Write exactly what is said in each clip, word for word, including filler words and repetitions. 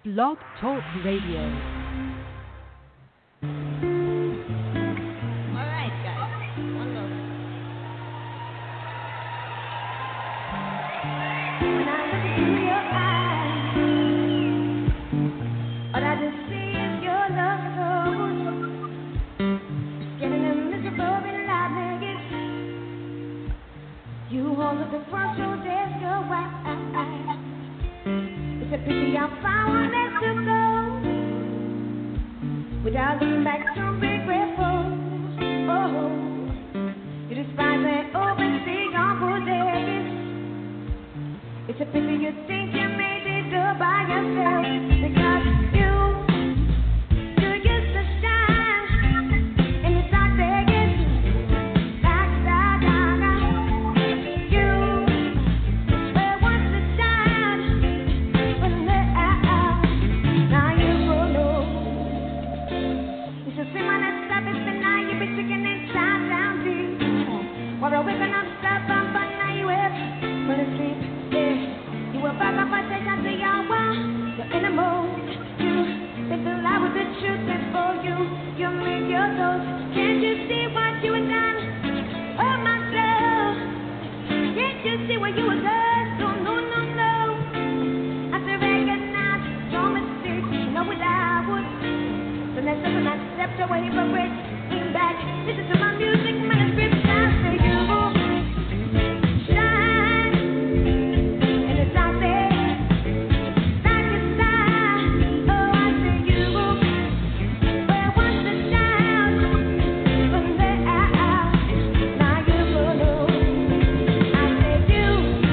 Blog Talk Radio. Without looking back to regretful, oh, you despise and oversee your good days. It's a pity you think you made it all by yourself, because you, you used to shine in the dark days, like da da da. You were once to shine, but now, now you go low. While we're waking up, stop, bump, but now you have full of sleep, yeah. You were back up, I take out to your wall. You're in the mood, you think the lie was the truth, and for you, you make your toes. Can't you see what you have done? Oh, myself. Can't you see what you have done? No, no, no, no. I have to recognize your mistakes, you know what I would. So next time when I stepped away from it, lean back, listen to my music, manuscript, I say you. You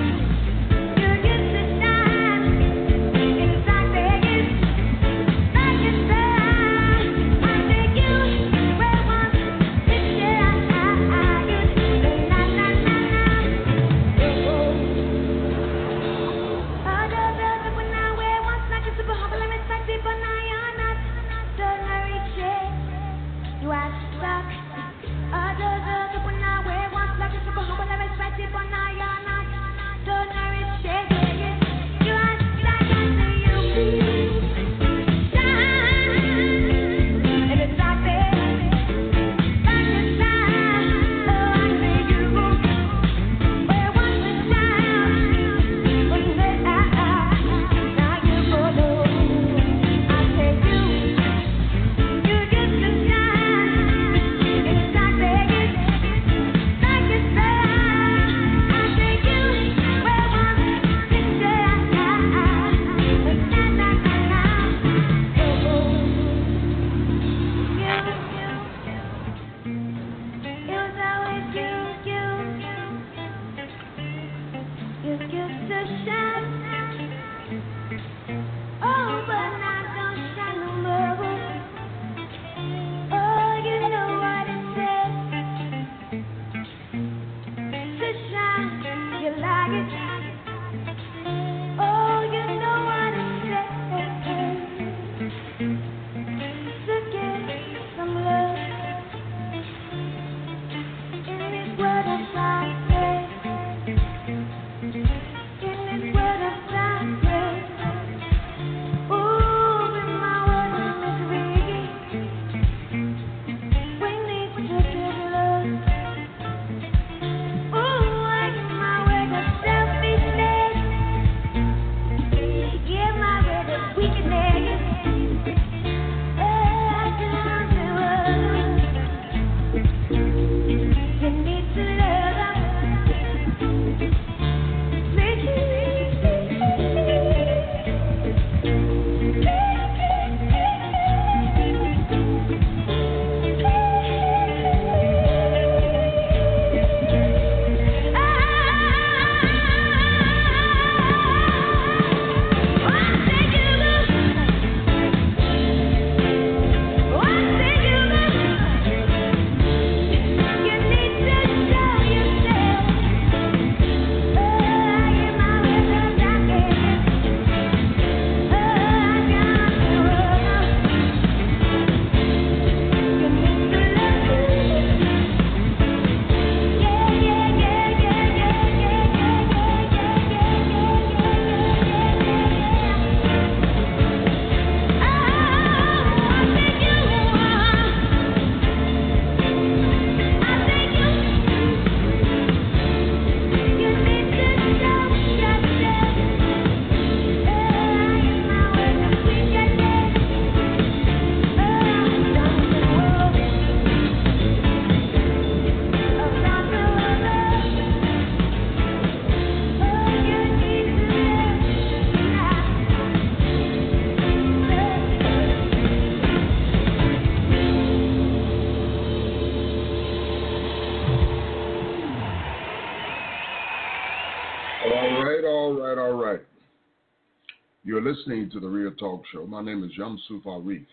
You're listening to the Real Talk Show. My name is Yamsuf Arif.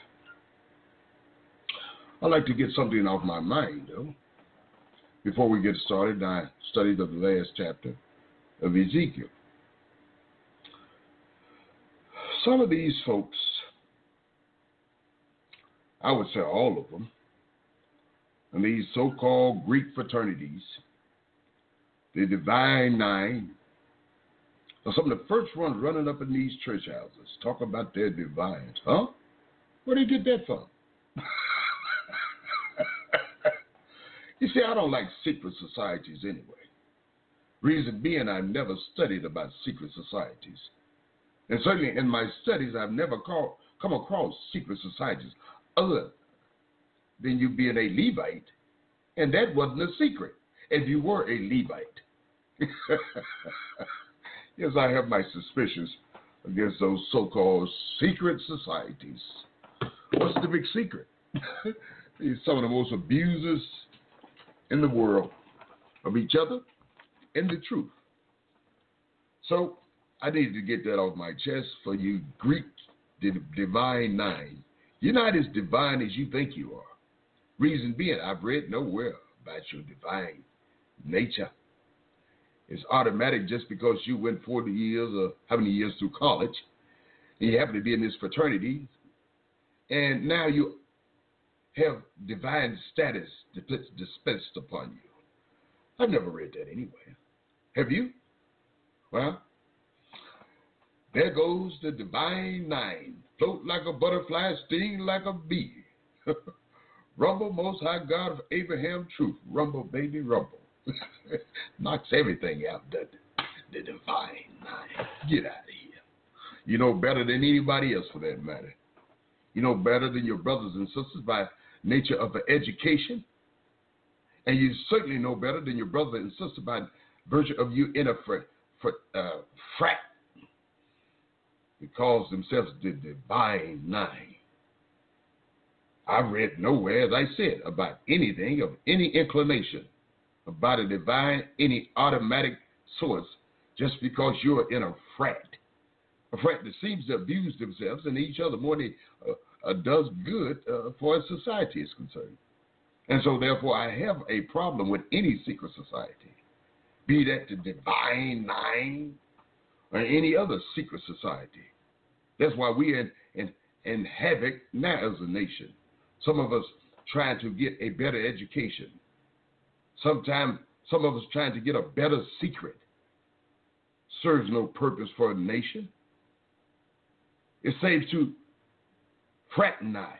I'd like to get something off my mind, though. Before we get started, I studied the last chapter of Ezekiel. Some of these folks, I would say all of them, and these so-called Greek fraternities, the Divine Nine, are some of the first ones running up in these church houses, talk about their divines. Huh? Where did they get that from? You see, I don't like secret societies anyway. Reason being, I've never studied about secret societies. And certainly in my studies, I've never call, come across secret societies other than you being a Levite. And that wasn't a secret if you were a Levite. Yes, I have my suspicions against those so-called secret societies. What's the big secret? These some of the most abusers in the world of each other and the truth. So I needed to get that off my chest for you Greek Divine Nine. You're not as divine as you think you are. Reason being, I've read nowhere about your divine nature. It's automatic just because you went forty years or how many years through college, and you happen to be in this fraternity, and now you have divine status dispensed upon you. I've never read that anywhere. Have you? Well, there goes the Divine Nine. Float like a butterfly, sting like a bee. Rumble, most high God of Abraham, truth. Rumble, baby, rumble. Knocks everything out, doesn't it? The Divine Nine. Get out of here. You know better than anybody else for that matter. You know better than your brothers and sisters by nature of the education. And you certainly know better than your brother and sister by virtue of you in a fr- fr- uh, frat. They call themselves the Divine Nine. I've read nowhere, as I said, about anything of any inclination about a divine, any automatic source, just because you're in a frat. A frat that seems to abuse themselves and each other more than uh, uh, does good uh, for a society is concerned. And so, therefore, I have a problem with any secret society, be that the Divine Nine or any other secret society. That's why we're in, in, in havoc now as a nation. Some of us trying to get a better education. Sometimes some of us trying to get a better secret. Serves no purpose for a nation. It saves to fraternize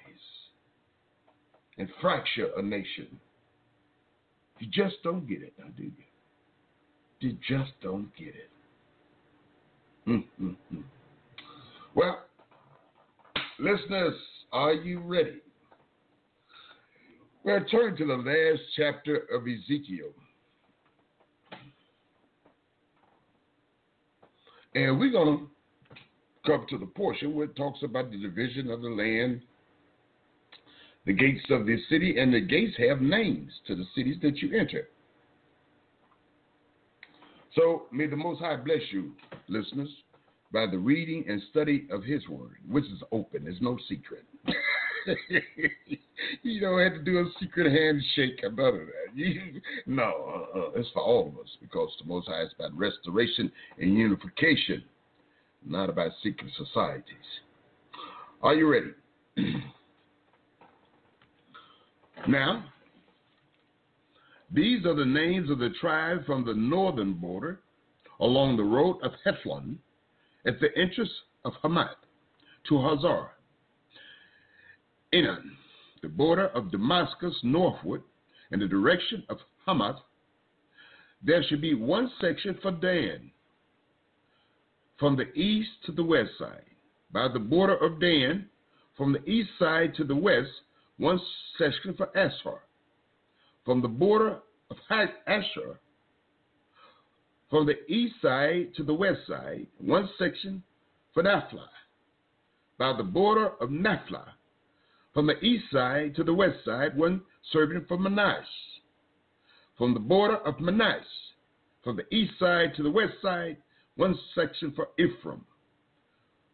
and fracture a nation. You just don't get it now, do you? You just don't get it. Mm-mm-mm. Well, listeners, are you ready? We'll turn to the last chapter of Ezekiel. And we're going to come to the portion where it talks about the division of the land, the gates of the city, and the gates have names to the cities that you enter. So may the Most High bless you, listeners, by the reading and study of His Word, which is open. There's no secret. You don't have to do a secret handshake about it. You, no, uh, it's for all of us, because the Most High is about restoration and unification, not about secret societies. Are you ready? Now, these are the names of the tribes from the northern border along the road of Hethlon at the entrance of Hamath to Hazar, Enan, the border of Damascus northward in the direction of Hamath. There should be one section for Dan from the east to the west side. By the border of Dan, from the east side to the west, one section for Asher. From the border of Asher, from the east side to the west side, one section for Naphtali. By the border of Naphtali, from the east side to the west side, one serving for Manasseh. From the border of Manasseh, from the east side to the west side, one section for Ephraim.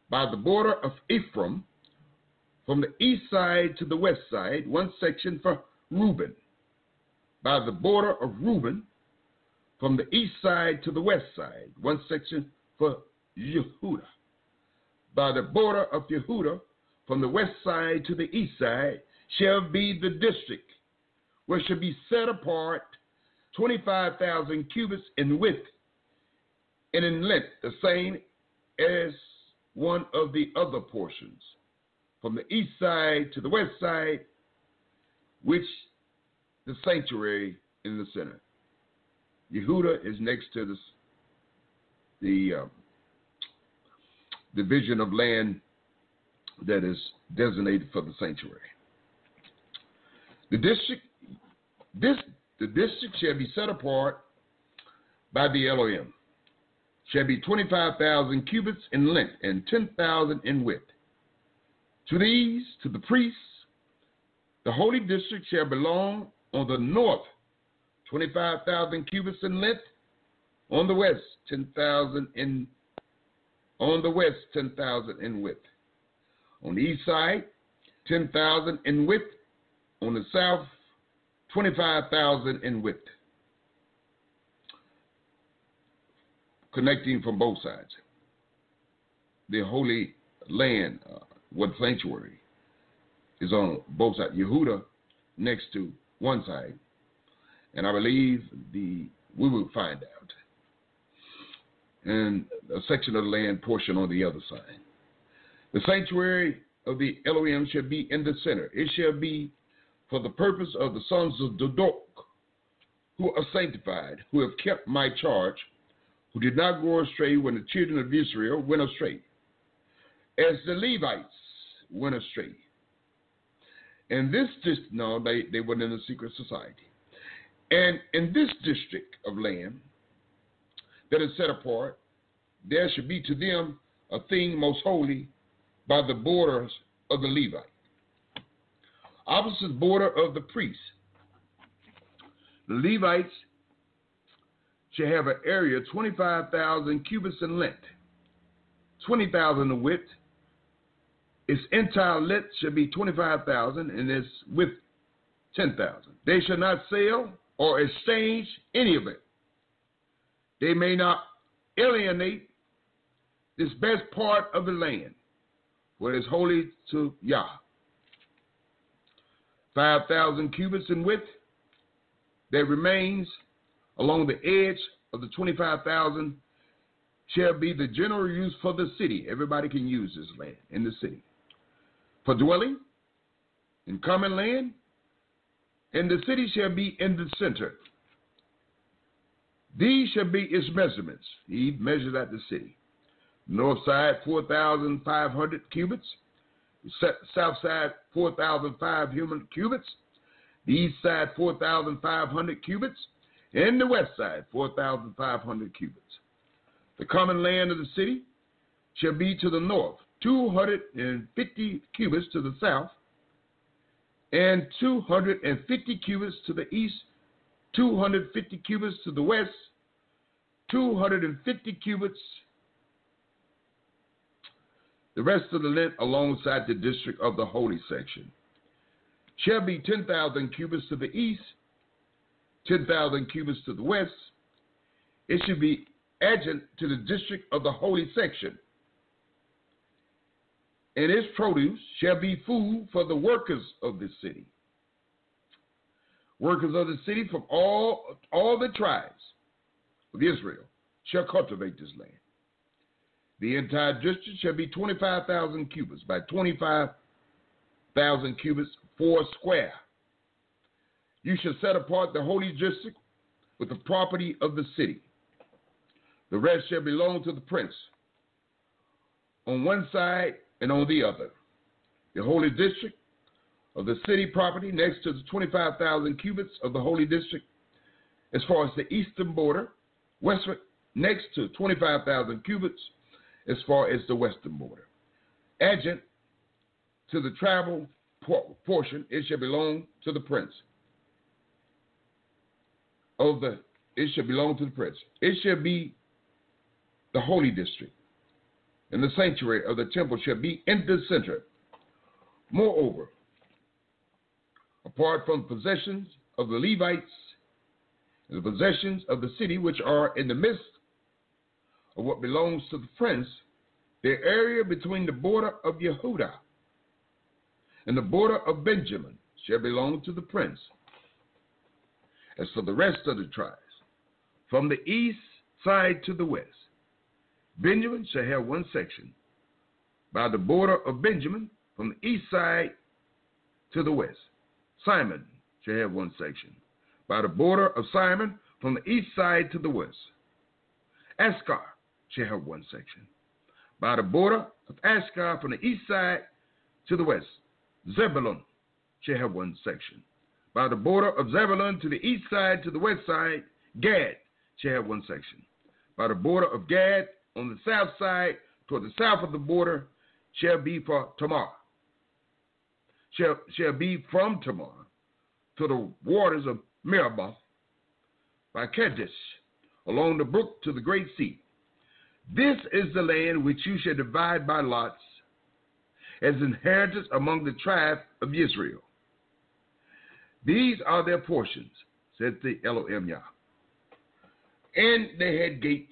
by the border of Ephraim, from the east side to the west side, one section for Reuben. By the border of Reuben, from the east side to the west side, one section for Yehudah. By the border of Yehudah, from the west side to the east side, shall be the district, where shall be set apart twenty-five thousand cubits in width and in length, the same as one of the other portions, from the east side to the west side, which the sanctuary in the center. Yehudah is next to the, the um, division of land that is designated for the sanctuary. The district, this, the district shall be set apart by the Elohim, shall be twenty-five thousand cubits in length and ten thousand in width. To these, to the priests, the holy district shall belong on the north, twenty-five thousand cubits in length, on the west, ten thousand in, on the west, ten thousand in width. On the east side, ten thousand in width. On the south, twenty-five thousand in width. Connecting from both sides. The holy land, uh, what sanctuary, is on both sides. Yehudah next to one side, and I believe the we will find out. And a section of the land portion on the other side. The sanctuary of the Elohim shall be in the center. It shall be for the purpose of the sons of Dodok, who are sanctified, who have kept my charge, who did not go astray when the children of Israel went astray, as the Levites went astray. And this district, no, they, they went in a secret society. And in this district of land that is set apart, there should be to them a thing most holy by the borders of the Levite. Opposite border of the priests. The Levites shall have an area twenty-five thousand cubits in length, twenty thousand in width. Its entire length shall be twenty-five thousand, and its width ten thousand. They shall not sell or exchange any of it. They may not alienate this best part of the land, for it is holy to Yah. Five thousand cubits in width that remains along the edge of the twenty-five thousand shall be the general use for the city. Everybody can use this land in the city. For dwelling in common land, and the city shall be in the center. These shall be its measurements. He measured out the city. North side, four thousand five hundred cubits. South side, four thousand five hundred cubits. The east side, four thousand five hundred cubits. And the west side, four thousand five hundred cubits. The common land of the city shall be to the north, two hundred fifty cubits to the south, and two hundred fifty cubits to the east, two hundred fifty cubits to the west, two hundred fifty cubits. The rest of the length alongside the district of the holy section shall be ten thousand cubits to the east, ten thousand cubits to the west. It should be adjacent to the district of the holy section. And its produce shall be food for the workers of the city. Workers of the city from all, all the tribes of Israel shall cultivate this land. The entire district shall be twenty-five thousand cubits by twenty-five thousand cubits, four square. You shall set apart the holy district with the property of the city. The rest shall belong to the prince on one side and on the other. The holy district of the city property next to the twenty-five thousand cubits of the holy district, as far as the eastern border, westward next to twenty-five thousand cubits, as far as the western border. Adjacent to the tribal por- portion, it shall belong to the prince. Of the, it shall belong to the prince. It shall be the holy district, and the sanctuary of the temple shall be in the center. Moreover, apart from possessions of the Levites, and the possessions of the city which are in the midst of what belongs to the prince, the area between the border of Yehudah and the border of Benjamin shall belong to the prince. As for the rest of the tribes, from the east side to the west, Benjamin shall have one section by the border of Benjamin from the east side to the west. Simon shall have one section by the border of Simon from the east side to the west. Ascar shall have one section by the border of Ascar from the east side to the west. Zebulun shall have one section by the border of Zebulun to the east side to the west side. Gad shall have one section by the border of Gad on the south side toward the south of the border shall be for Tamar. Shall, shall be from Tamar to the waters of Meribah by Kadesh, along the brook to the great sea. This is the land which you shall divide by lots as inheritance among the tribe of Israel. These are their portions, said the Elohim Yah. And they had gates.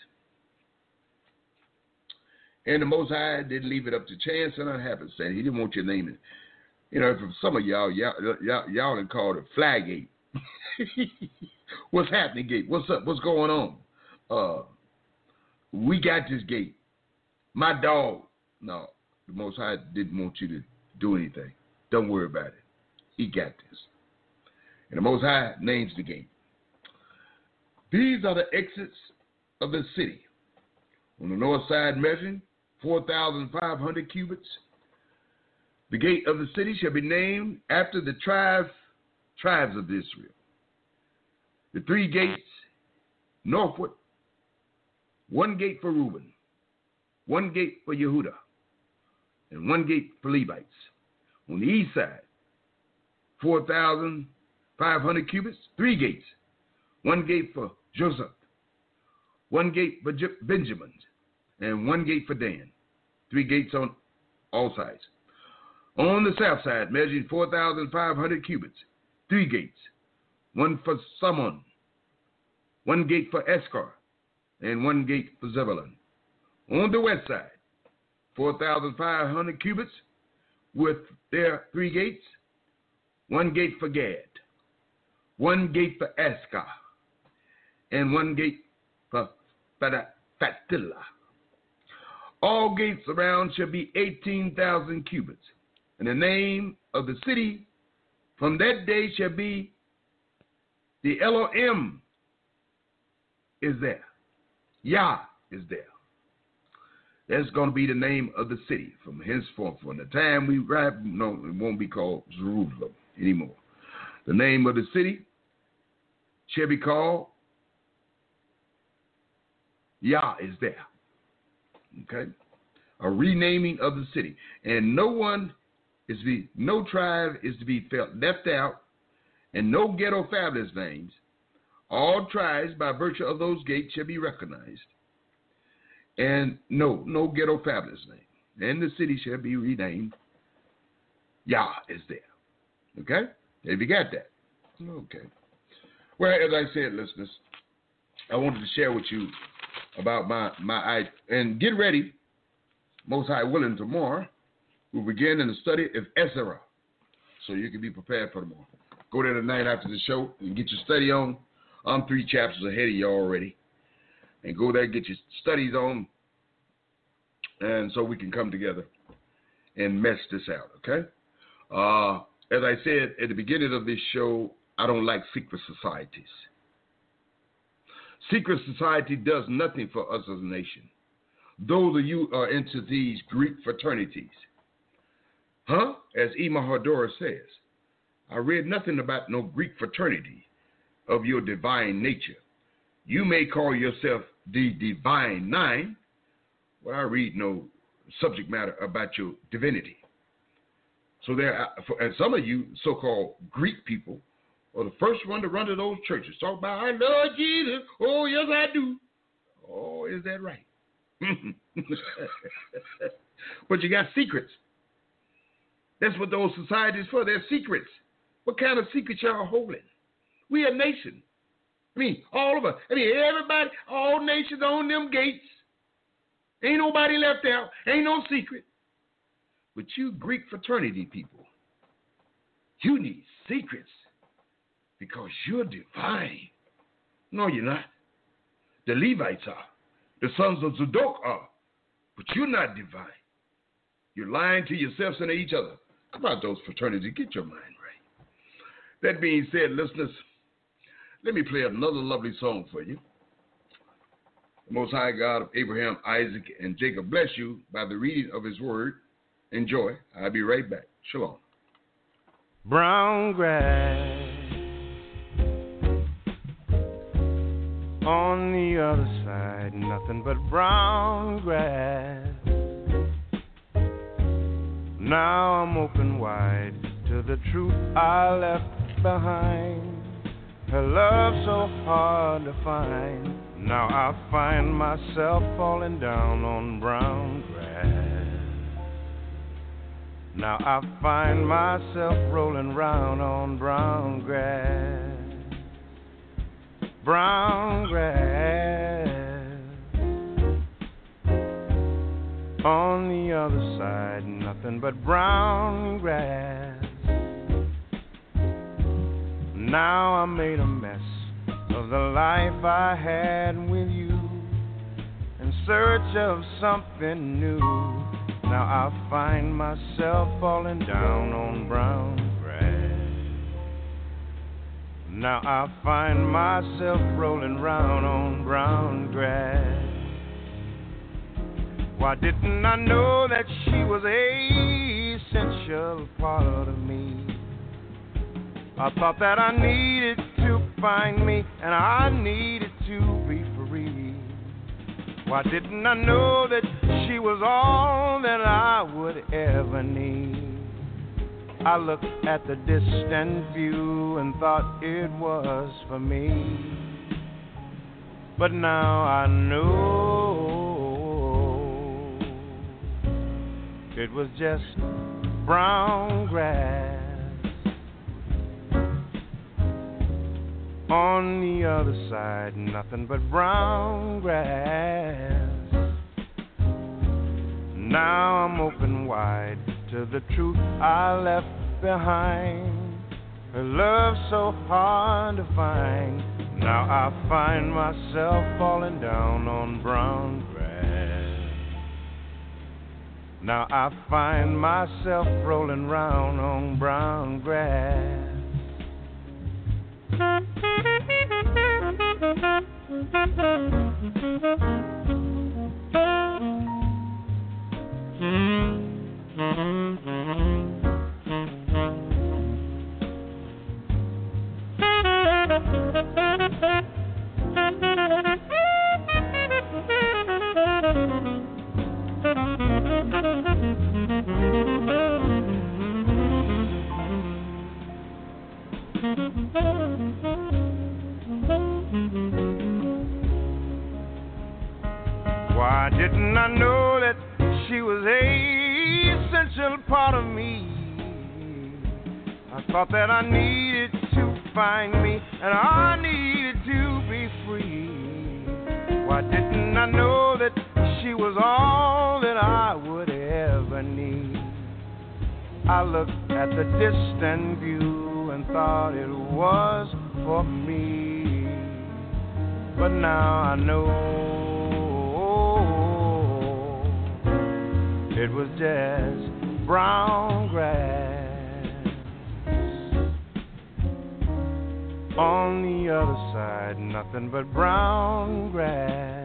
And the Most High didn't leave it up to chance and happenstance. He didn't want your name in. You know, for some of y'all, y'all, y'all, y'all done called it flag gate. What's happening, gate? What's up? What's going on? Uh, we got this gate. My dog. No, the Most High didn't want you to do anything. Don't worry about it. He got this. And the Most High names the gate. These are the exits of the city. On the north side, measuring four thousand five hundred cubits. The gate of the city shall be named after the tribes, tribes of Israel. The three gates northward, one gate for Reuben, one gate for Yehudah, and one gate for Levites. On the east side, four thousand five hundred cubits, three gates, one gate for Joseph, one gate for Benjamin, and one gate for Dan. Three gates on all sides. On the south side, measuring four thousand five hundred cubits, three gates, one for Salmon, one gate for Escar, and one gate for Zebulun. On the west side, four thousand five hundred cubits with their three gates, one gate for Gad, one gate for Ascar, and one gate for Fatila. All gates around shall be eighteen thousand cubits. And the name of the city from that day shall be the Elohim is there. Yah is there. That's going to be the name of the city from henceforth. From the time we write, no, it won't be called Jerusalem anymore. The name of the city shall be called Yah is there. Okay? A renaming of the city. And no one is to be, no tribe is to be felt left out, and no ghetto fabulous names. All tribes, by virtue of those gates, shall be recognized. And no, no ghetto fabulous name. And the city shall be renamed Yah is there. Okay? Have you got that? Okay. Well, as I said, listeners, I wanted to share with you about my, my, and get ready, Most High willing, tomorrow, we'll begin in the study of Ezra, so you can be prepared for tomorrow. Go there tonight after the show and get your study on. I'm three chapters ahead of you already. And go there and get your studies on, and so we can come together and mess this out, okay? Uh, as I said at the beginning of this show, I don't like secret societies. Secret society does nothing for us as a nation. Those of you are into these Greek fraternities. Huh? As Ema Hardora says, I read nothing about no Greek fraternity of your divine nature. You may call yourself the divine nine, but I read no subject matter about your divinity. So there, are, and some of you so-called Greek people are the first one to run to those churches. Talk about, I love Jesus. Oh, yes, I do. Oh, is that right? But you got secrets. That's what those societies for. They're secrets. What kind of secrets y'all holding? We a nation. I mean, all of us. I mean, everybody, all nations on them gates. Ain't nobody left out. Ain't no secret. But you Greek fraternity people, you need secrets because you're divine. No, you're not. The Levites are. The sons of Zadok are. But you're not divine. You're lying to yourselves and to each other. Come out those fraternities. Get your mind right. That being said, listeners, let me play another lovely song for you. The Most High God of Abraham, Isaac, and Jacob bless you by the reading of his word. Enjoy. I'll be right back. Shalom. Brown grass on the other side, nothing but brown grass. Now I'm open wide to the truth I left behind. Her love so hard to find. Now I find myself falling down on brown grass. Now I find myself rolling round on brown grass. Brown grass. On the other side, nothing but brown grass. Now I made a mess of the life I had with you, in search of something new. Now I find myself falling down on brown grass. Now I find myself rolling round on brown grass. Why didn't I know that she was a essential part of me? I thought that I needed to find me, and I needed to be free. Why didn't I know that she was all that I would ever need? I looked at the distant view and thought it was for me. But now I know it was just brown grass. On the other side, nothing but brown grass. Now I'm open wide to the truth I left behind. Her love so hard to find. Now I find myself falling down on brown grass. Now I find myself rolling round on brown grass. Why didn't I know that she was a essential part of me? I thought that I needed to find me, and I needed to be free. Why didn't I know that she was all that I would ever need? I looked at the distant view and thought it was for me. But now I know it was just brown grass. On the other side, nothing but brown grass.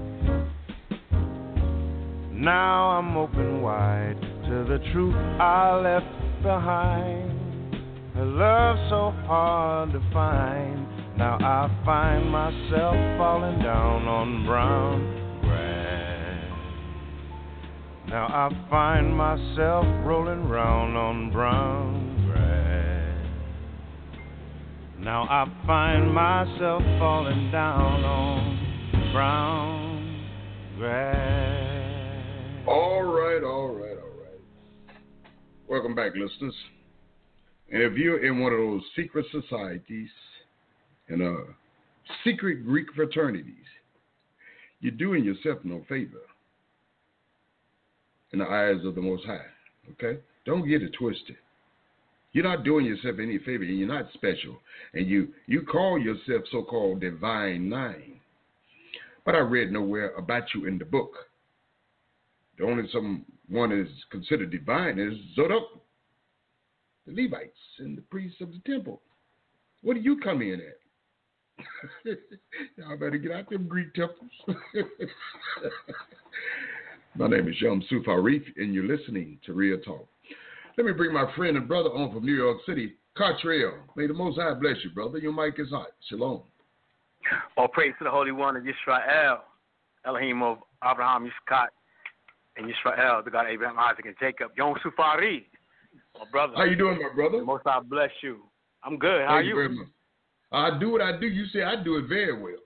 Now I'm open wide to the truth I left behind. Her love so hard to find. Now I find myself falling down on brown grass. Now I find myself rolling round on brown grass. Now I find myself falling down on brown grass. All right, all right, all right. Welcome back, listeners. And if you're in one of those secret societies and uh, secret Greek fraternities, you're doing yourself no favor in the eyes of the Most High, okay? Don't get it twisted. You're not doing yourself any favor, and you're not special. And you, you call yourself so-called Divine Nine. But I read nowhere about you in the book. The only someone is considered divine is Zodok, the Levites, and the priests of the temple. What do you come in at? Y'all better get out them Greek temples. My name is Shamsu Arif, and you're listening to Real Talk. Let me bring my friend and brother on from New York City, Cottrell. May the Most High bless you, brother. Your mic is hot. Shalom. All praise to the Holy One of Yisrael, Elohim of Abraham, Yitzchak, and Yisrael, the God of Abraham, Isaac, and Jacob. Yom Sufari, my brother. How you doing, my brother? The Most High bless you. I'm good. How Thank are you? you very much. I do what I do. You say I do it very well.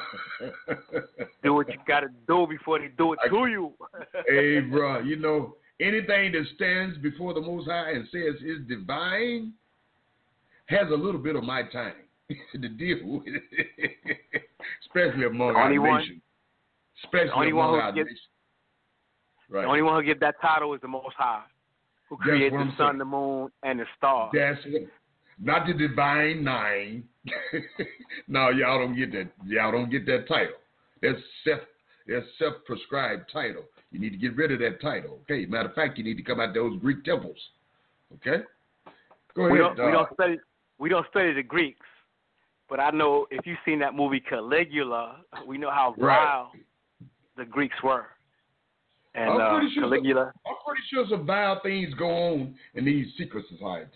Do what you got to do before they do it I, to you. Hey, bro, you know, anything that stands before the Most High and says is divine has a little bit of my time to deal with it, especially among our nation. Especially among our nation. Right. The only one who get that title is the Most High, who created the sun, the moon, and the stars. That's it. Not the Divine Nine. No, y'all don't get that. Y'all don't get that title. That's self. That's self-prescribed title. You need to get rid of that title. Okay. Matter of fact, you need to come out those Greek temples. Okay. Go we ahead. Don't, we don't study. We don't study the Greeks, but I know if you've seen that movie Caligula, we know how vile right. the Greeks were. And I'm pretty, uh, sure Caligula. some, I'm pretty sure some vile things go on in these secret societies.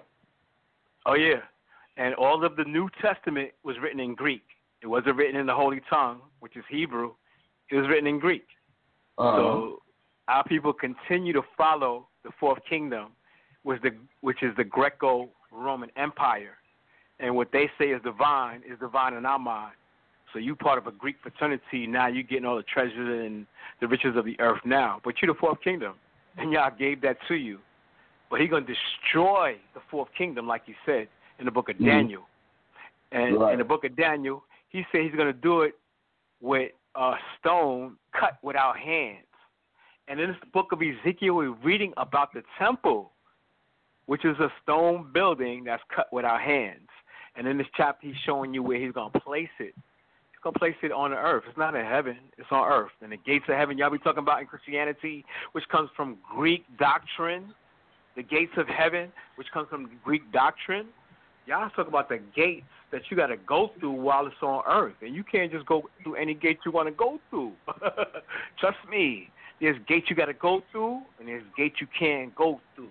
Oh, yeah. And all of the New Testament was written in Greek. It wasn't written in the Holy Tongue, which is Hebrew. It was written in Greek. Uh-huh. So our people continue to follow the Fourth Kingdom, which, the, which is the Greco-Roman Empire. And what they say is divine is divine in our mind. So you part of a Greek fraternity, now you're getting all the treasures and the riches of the earth now. But you're the Fourth Kingdom, and y'all gave that to you. But he's going to destroy the Fourth Kingdom, like he said in the book of mm-hmm. Daniel. And right. in the book of Daniel, he said he's going to do it with a stone cut with our hands. And in this book of Ezekiel, we're reading about the temple, which is a stone building that's cut with our hands. And in this chapter, he's showing you where he's going to place it. He's going to place it on the earth. It's not in heaven. It's on earth. And the gates of heaven, y'all be talking about in Christianity, which comes from Greek doctrine. The gates of heaven, which comes from Greek doctrine. Y'all talk about the gates that you got to go through while it's on earth. And you can't just go through any gate you want to go through. Trust me. There's gates you got to go through, and there's gates you can't go through.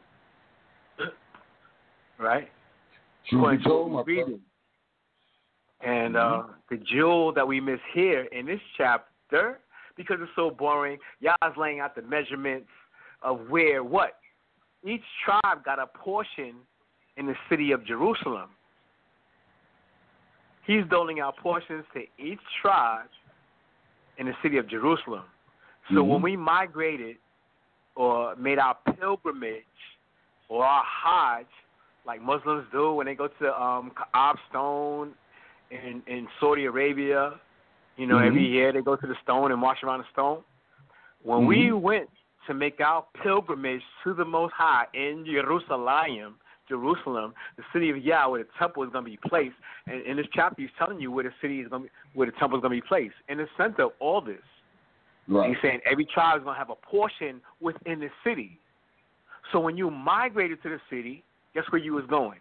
Right? Truth be told, my reading. And uh, the jewel that we miss here in this chapter, because it's so boring, y'all's laying out the measurements of where what? Each tribe got a portion in the city of Jerusalem. He's doling out portions to each tribe in the city of Jerusalem. So mm-hmm. when we migrated or made our pilgrimage or our Hajj, like Muslims do when they go to um, Kaab Stone in, in Saudi Arabia, you know, mm-hmm. every year they go to the stone and march around the stone. When mm-hmm. we went to make our pilgrimage to the Most High in Jerusalem, Jerusalem, the city of Yah, where the temple is going to be placed. And in this chapter, he's telling you where the city is going to be, where the temple is going to be placed. In the center of all this, right. he's saying every tribe is going to have a portion within the city. So when you migrated to the city, guess where you was going?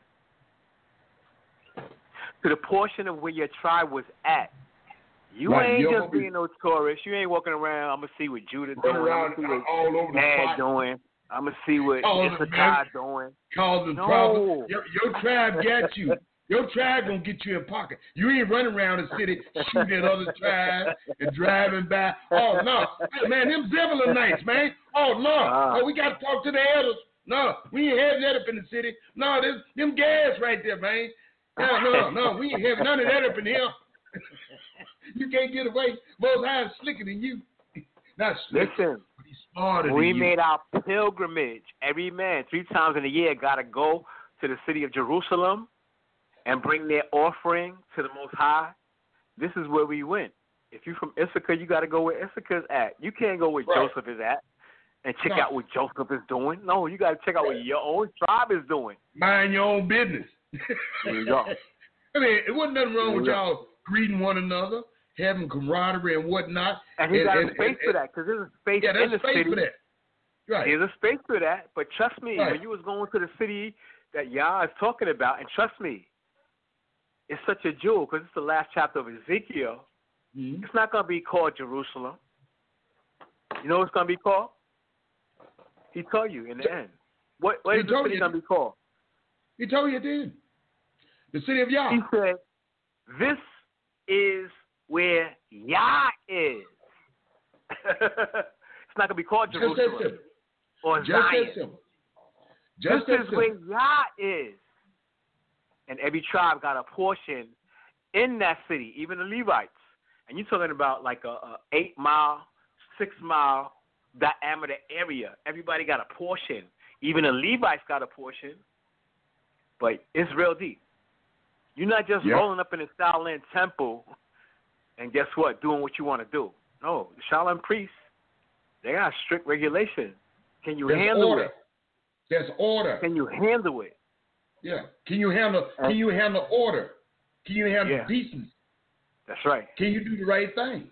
To the portion of where your tribe was at. You right, ain't just being no tourist. You ain't walking around. I'm going to see what Judah doing. I'm going to see what all over Dad doing. I'm going to see what Issachar doing. Causing no. problems. Your, your tribe got you. Your tribe going to get you in pocket. You ain't running around the city shooting at other tribes and driving by. Oh, no. Hey, man, them Zebulonites, man. Oh, no. Uh, oh, we got to talk to the elders. No, we ain't having that up in the city. No, there's them gas right there, man. No, no, no. We ain't having none of that up in here. You can't get away. Most High is slicker than you. Not slick. Listen, but he's smarter than we you. made our pilgrimage. Every man, three times in a year, got to go to the city of Jerusalem and bring their offering to the Most High. This is where we went. If you're from Issachar, you got to go where Issachar's at. You can't go where Right. Joseph is at and check No. out what Joseph is doing. No, you got to check out Right. what your own tribe is doing. Mind your own business. There you go. I mean, it wasn't nothing wrong There with you y'all greeting one another, having camaraderie and whatnot. And he and, got and, a space and, for that because there's a space Yeah, in there's the space city. for that. Right. There's a space for that. But trust me, Right. when you was going to the city that Yah is talking about, and trust me, it's such a jewel because it's the last chapter of Ezekiel. Mm-hmm. It's not going to be called Jerusalem. You know what it's going to be called? He told you in the end. What, what He is the told city you. going to be called? He told you it did. The city of Yah. He said, this is where Yah is. It's not going to be called Just that Jerusalem simple. or Just Zion. that simple. Just This that is simple. where Yah is. And every tribe got a portion in that city, even the Levites. And you're talking about like a, a eight mile, six mile diameter area. Everybody got a portion. Even the Levites got a portion. But it's real deep. You're not just Yep. rolling up in the Shaolin temple and guess what, doing what you want to do. No, the Shaolin priests, they got strict regulations. Can you There's handle order. it? There's order. Can you handle it? Yeah. Can you handle? Can you handle order? Can you handle Yeah. decency? That's right. Can you do the right thing?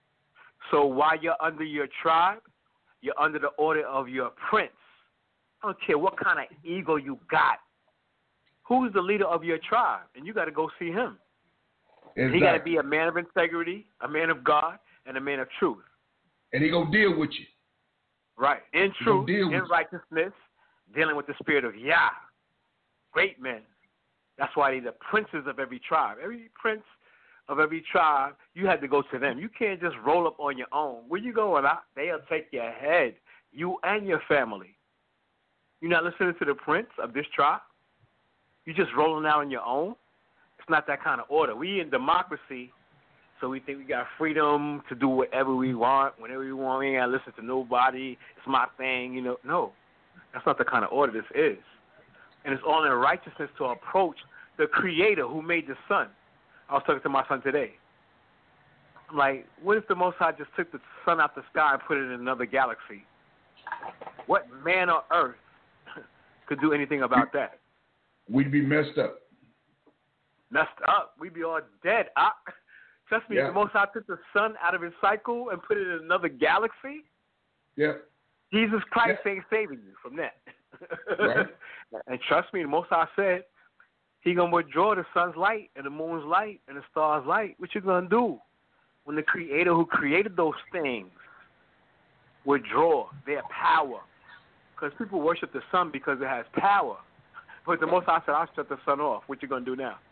So while you're under your tribe, you're under the order of your prince. I don't care what kind of ego you got. Who's the leader of your tribe? And you got to go see him. Exactly. He got to be a man of integrity, a man of God, and a man of truth. And he gonna deal with you. Right. In He gonna truth, deal with in you. righteousness, dealing with the spirit of Yah. Great men. That's why they're the princes of every tribe. Every prince of every tribe, you had to go to them. You can't just roll up on your own. Where you going? I, they'll take your head, you and your family. You're not listening to the prince of this tribe? You're just rolling out on your own? It's not that kind of order. We in democracy, so we think we got freedom to do whatever we want, whenever we want. We ain't got to listen to nobody. It's my thing, you know. No, that's not the kind of order this is. And it's all in righteousness to approach the Creator who made the sun. I was talking to my son today. I'm like, what if the Most High just took the sun out the sky and put it in another galaxy? What man on earth could do anything about that? We'd be messed up. Messed up. We'd be all dead. I, trust me, Yeah. if the Most High took the sun out of his cycle and put it in another galaxy, Yeah. Jesus Christ Yeah. ain't saving you from that. Right. And trust me, the Most High said he going to withdraw the sun's light and the moon's light and the star's light. What you going to do when the Creator who created those things withdraw their power? Because people worship the sun because it has power. But the Most High said, I'll shut the sun off. What you going to do now?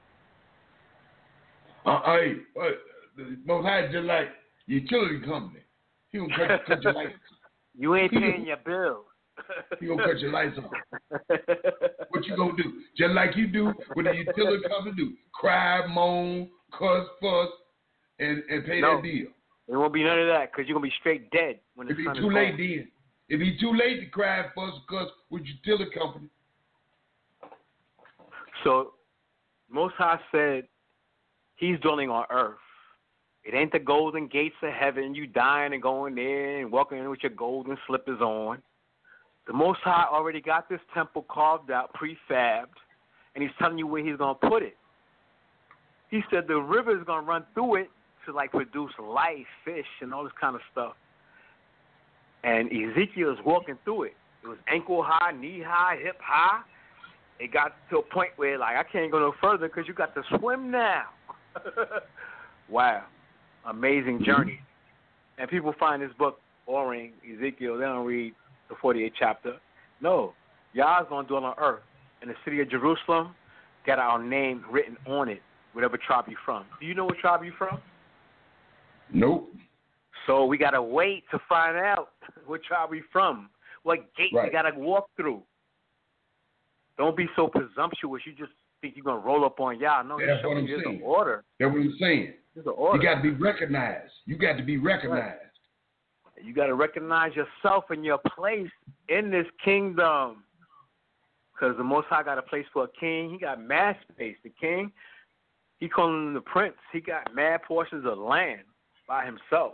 Uh, hey, uh, the Most High is just like utility company. He gonna cut, cut your lights. You ain't paying your bills. He gonna cut your lights off. What you gonna do? Just like you do what the utility company do: cry, moan, cuss, fuss, and and pay No. that deal. There won't be none of that because you're going to be straight dead when the If sun it's is too late, gone. then. If it's too late to cry, fuss, cuss with utility company. So, Most High said he's dwelling on earth. It ain't the golden gates of heaven, you dying and going there and walking in with your golden slippers on. The Most High already got this temple carved out, prefabbed, and he's telling you where he's going to put it. He said the river is going to run through it to, like, produce life, fish, and all this kind of stuff. And Ezekiel is walking through it. It was ankle high, knee high, hip high. It got to a point where, like, I can't go no further because you got to swim now. Wow. Amazing journey. And people find this book boring, Ezekiel. They don't read the forty-eighth chapter. No. Yah's going to dwell on earth. And the city of Jerusalem got our name written on it, whatever tribe you're from. Do you know what tribe you're from? Nope. So we got to wait to find out what tribe we from, what gate Right. we got to walk through. Don't be so presumptuous. You just think you're going to roll up on Yah. No, That's what I'm there's saying. an order. That's what I'm saying. There's an order. You got to be recognized. You got to be recognized. You got to recognize yourself and your place in this kingdom. Because the Most High got a place for a king. He got mad space. The king, he calling him the prince. He got mad portions of land by himself.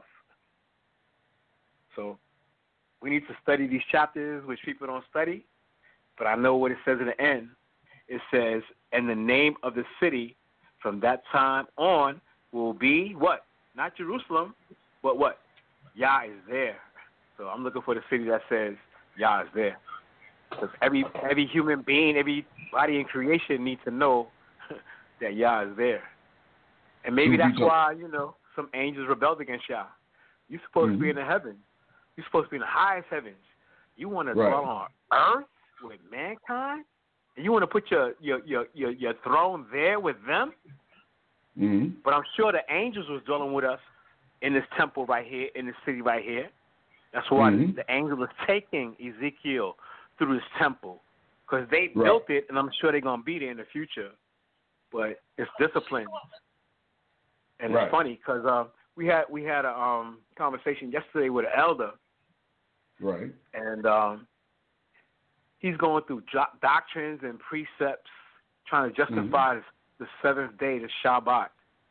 So we need to study these chapters, which people don't study. But I know what it says in the end. It says, and the name of the city from that time on will be what? Not Jerusalem, but what? Yah is there. So I'm looking for the city that says Yah is there. Because every every human being, everybody in creation needs to know that Yah is there. And maybe that's why, you know, some angels rebelled against Yah. You're supposed mm-hmm. to be in the heavens. You're supposed to be in the highest heavens. You want to right. dwell on earth with mankind? And you want to put your, your, your, your, your throne there with them? Mm-hmm. But I'm sure the angels was dwelling with us in this temple right here, in this city right here. That's why mm-hmm. the angel is taking Ezekiel through this temple. Because they right. built it, and I'm sure they're going to be there in the future. But it's discipline. And right. it's funny because uh, we had we had a um, conversation yesterday with an elder. Right. And um, he's going through jo- doctrines and precepts, trying to justify mm-hmm. the seventh day, the Shabbat.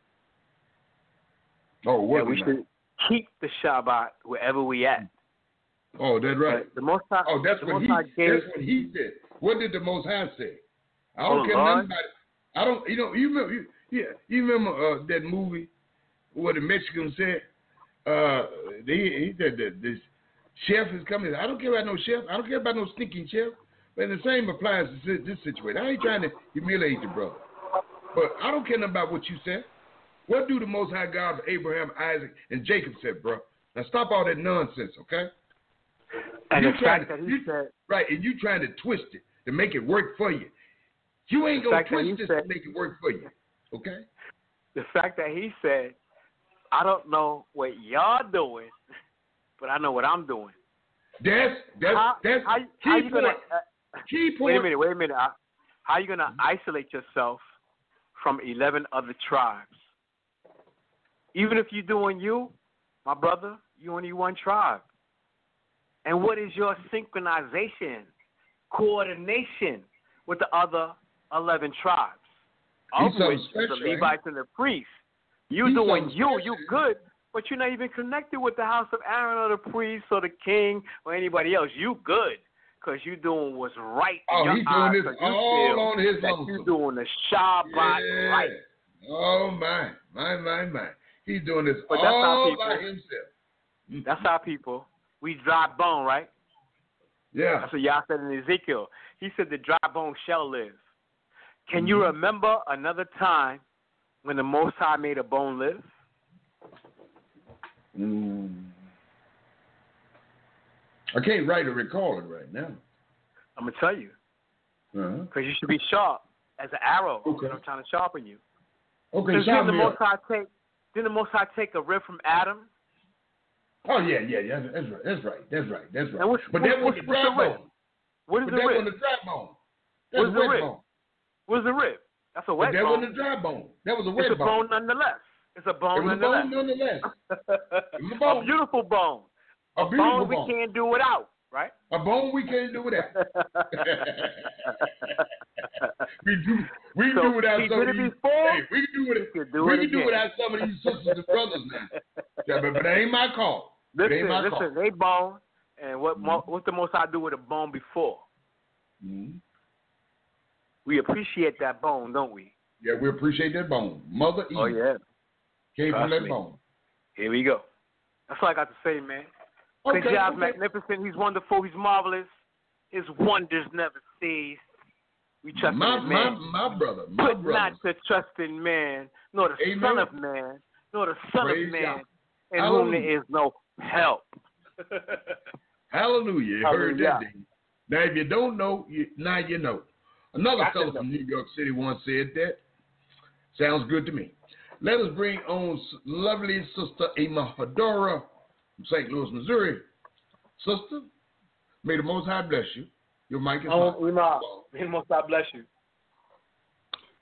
Oh, what? And we should keep the Shabbat wherever we at. Oh, that's right. But the Most High, oh, that's what he. gave, that's what he said. What did the Most High say? I don't oh, care Lord. nothing about it. I don't. You know. You remember? You, yeah. You remember uh, that movie? What the Mexican said? Uh, he, he said that this chef is coming. I don't care about no chef. I don't care about no stinking chef. But the same applies to this situation. I ain't trying to humiliate you, brother. But I don't care nothing about what you said. What do the Most High God of Abraham, Isaac, and Jacob said, bro? Now stop all that nonsense, okay? And you the trying fact to, that he you, said, right, and you trying to twist it to make it work for you. You ain't gonna twist this said, to make it work for you, okay? The fact that he said, I don't know what y'all doing, but I know what I'm doing. That's that's how, that's how, key how point. Gonna, uh, key point. Wait a minute, wait a minute. How are you gonna isolate yourself from eleven other tribes? Even if you're doing you, my brother, you only one tribe. And what is your synchronization, coordination with the other eleven tribes? Of which is the Levites and the priests. You He's doing you, you good, but you're not even connected with the house of Aaron or the priest or the king or anybody else. You good, because you doing what's right in oh, your he's eyes. doing this all on his own. You doing the Shabbat yeah. right. Oh, my, my, my, my. He's doing this but all by himself. That's our people. We dry bone, right? Yeah. That's what Yah said in Ezekiel. He said the dry bone shall live. Can mm-hmm. you remember another time when the Most High made a bone live? Mm. I can't write or recall it right now. I'm going to tell you. Because uh-huh. you should be sharp as an arrow okay. when I'm trying to sharpen you. Okay, didn't the Most High take Didn't the Most High take a rib from Adam? Oh, yeah, yeah, yeah. That's right. That's right. That's right. That's right. What's, but what, that was the dry bone. What is but the that rib? was the dry bone. That's what is a wet the rib? bone. What is the rib? That's a wet but that bone. That wasn't a dry bone. That was a wet it's a bone. bone nonetheless. It's a bone it was nonetheless. A bone nonetheless. It was a bone. A beautiful bone. A, a beautiful bone we bone. can't do without, right? A bone we can't do without. we do we so do without he some did of it these. before, hey, we can do it. Can do we it can again. do without some of these sisters and brothers now. Yeah, but, but that ain't my call. Listen, ain't my listen, call. they bone, and what mm-hmm. mo- what's the Most High do with a bone before? Mm-hmm. We appreciate that bone, don't we? Yeah, we appreciate that bone. Mother Eve. Oh yeah, came Trust from that me. bone. Here we go. That's all I got to say, man. Because okay, Yah's okay. magnificent. He's wonderful. He's marvelous. His wonders never cease. We trust my, in man. My, my brother, my Put brother. not to trust in man, nor the Amen. Son of Man, nor the Son Praise of Man, God. in Hallelujah. whom there is no help. Hallelujah. You heard that, didn't you? Now, if you don't know, you, now you know. Another fellow from New York City once said that. Sounds good to me. Let us bring on lovely Sister Imahadora from Saint Louis, Missouri. Sister, may the Most High bless you. Your mic is Oh, hot. Ima, may the Most High bless you.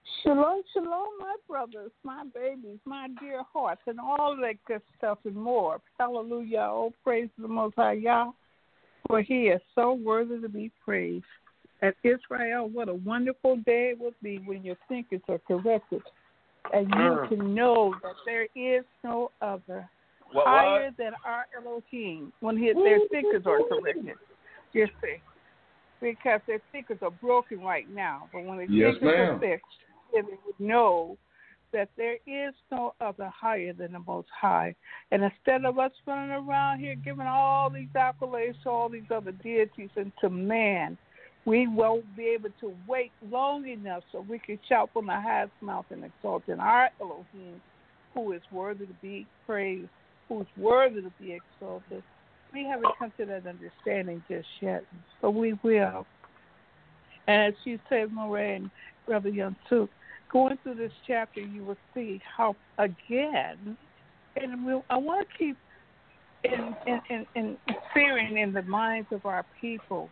Shalom, shalom, my brothers, my babies, my dear hearts, and all that good stuff and more. Hallelujah. Oh, praise the Most High Yah, for He is so worthy to be praised. And Israel, what a wonderful day it would be when your thinkers are corrected, and you Mm. can know that there is no other What, higher what? than our Elohim when his, their thinkers are corrected. You see, because their thinkers are broken right now, but when their Yes, thinkers are ma'am. fixed, then they would know that there is no other higher than the Most High. And instead of us running around here giving all these accolades to all these other deities and to man, we won't be able to wait long enough so we can shout from the highest mountain exalting our Elohim, who is worthy to be praised, who is worthy to be exalted. We haven't come to that understanding just yet, but we will. And as you said, Moray and Brother Young too, going through this chapter, you will see how, again, and we'll, I want to keep in, in, in, in searing in the minds of our people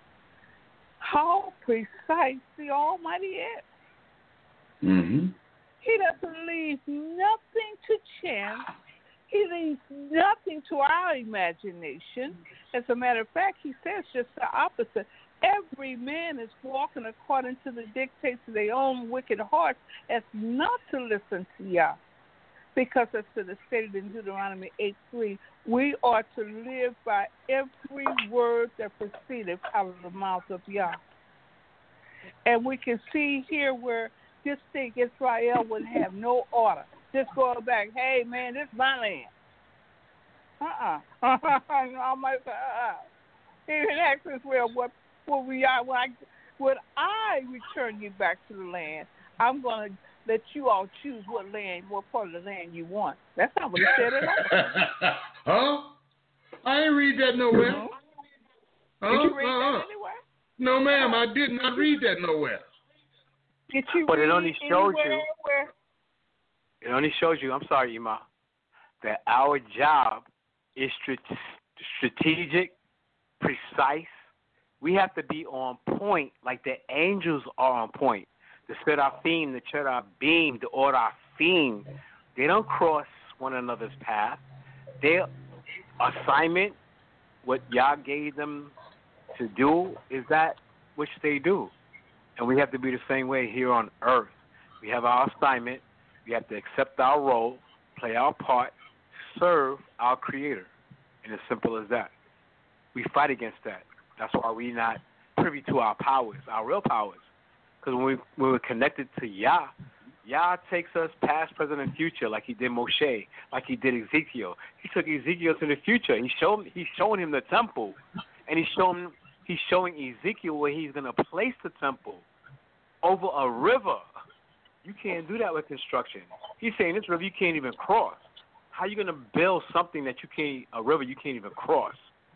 how precise the Almighty is. Mm-hmm. He doesn't leave nothing to chance. He leaves nothing to our imagination. As a matter of fact, he says just the opposite. Every man is walking according to the dictates of their own wicked hearts as not to listen to Yah. Because as to the stated in Deuteronomy eight three, we are to live by every word that proceedeth out of the mouth of Yah. And we can see here where this thing Israel would have no order. Just go back, hey man, this is my land. Uh-uh. I'm like, uh-uh. He didn't ask Israel what what we are. When I, when I return you back to the land, I'm going to let you all choose what land, what part of the land you want. That's not what he said at all. Huh? I ain't read that nowhere. Mm-hmm. Huh? Did you read uh-uh. that anywhere? No, ma'am, I did not read that nowhere. Did you But read it only shows anywhere you. where? It only shows you. I'm sorry, Ima, that our job is strate- strategic, precise. We have to be on point, like the angels are on point. The seraphim, the cherubim, the oraphim, they don't cross one another's path. Their assignment, what Yah gave them to do, is that which they do. And we have to be the same way here on earth. We have our assignment. We have to accept our role, play our part, serve our Creator. And as simple as that. We fight against that. That's why we're not privy to our powers, our real powers. Because when, we, when we're connected to Yah, Yah takes us past, present, and future, like he did Moshe, like he did Ezekiel. He took Ezekiel to the future. He showed, he's showing him the temple. And he's showing, he's showing Ezekiel where he's going to place the temple over a river. You can't do that with construction. He's saying this river you can't even cross. How are you going to build something that you can't, a river you can't even cross?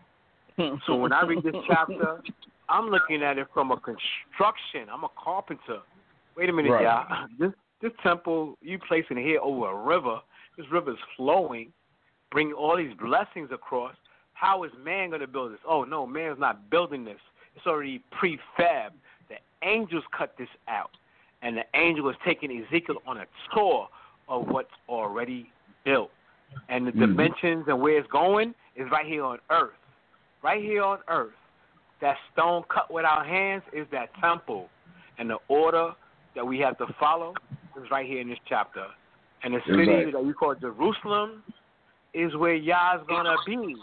So when I read this chapter, I'm looking at it from a construction. I'm a carpenter. Wait a minute, Right. y'all. This this temple you placing here over a river. This river is flowing, bringing all these blessings across. How is man going to build this? Oh no, man's not building this. It's already prefab. The angels cut this out, and the angel is taking Ezekiel on a tour of what's already built, and the Mm-hmm. dimensions and where it's going is right here on earth. Right here on earth, that stone cut with our hands is that temple. And the order that we have to follow is right here in this chapter. And the city Exactly. that we call Jerusalem is where Yah is going to be.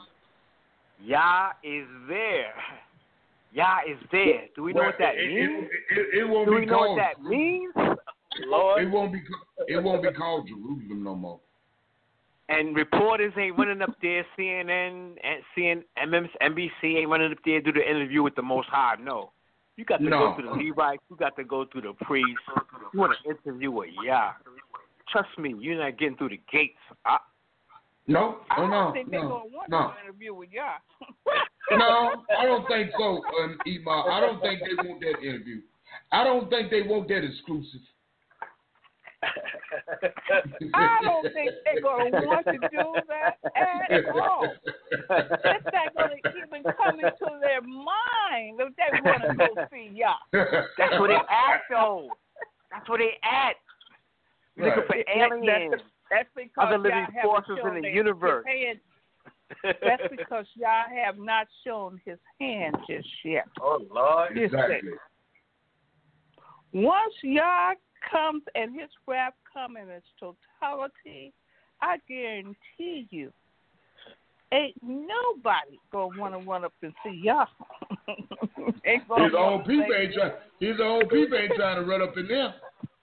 Yah is there. Yah is there. Do we know Well, what that it, means? It, it, it won't Do be we know called what that Jerusalem. means? Lord. It won't be. ca- It won't be called Jerusalem no more. And reporters ain't running up there, C N N, and C N N, N B C ain't running up there to do the interview with the Most High. No. You got to No. go through the Levites. You got to go through the priests. You want to interview with Yah. Trust me, you're not getting through the gates. I, No, I oh, don't no, think they're no, going to want no. to interview with Yah. No, I don't think so, um, Ema. I don't think they want that interview. I don't think they want that exclusive. I don't think they're going to want to do that at all. It's not going to even come into their mind that they want to go see Yah. that's what they asked, though. That's where they at. We're Right. looking for aliens. That's, that's because Other living y'all forces haven't in the shown universe. his hand. That's because y'all have not shown his hand just yet. Oh, Lord. You Exactly. see. Once Yah comes and his wrath come in its totality, I guarantee you, ain't nobody gonna want to run up and see Yah. His old people ain't trying. His old people ain't trying to run up in there.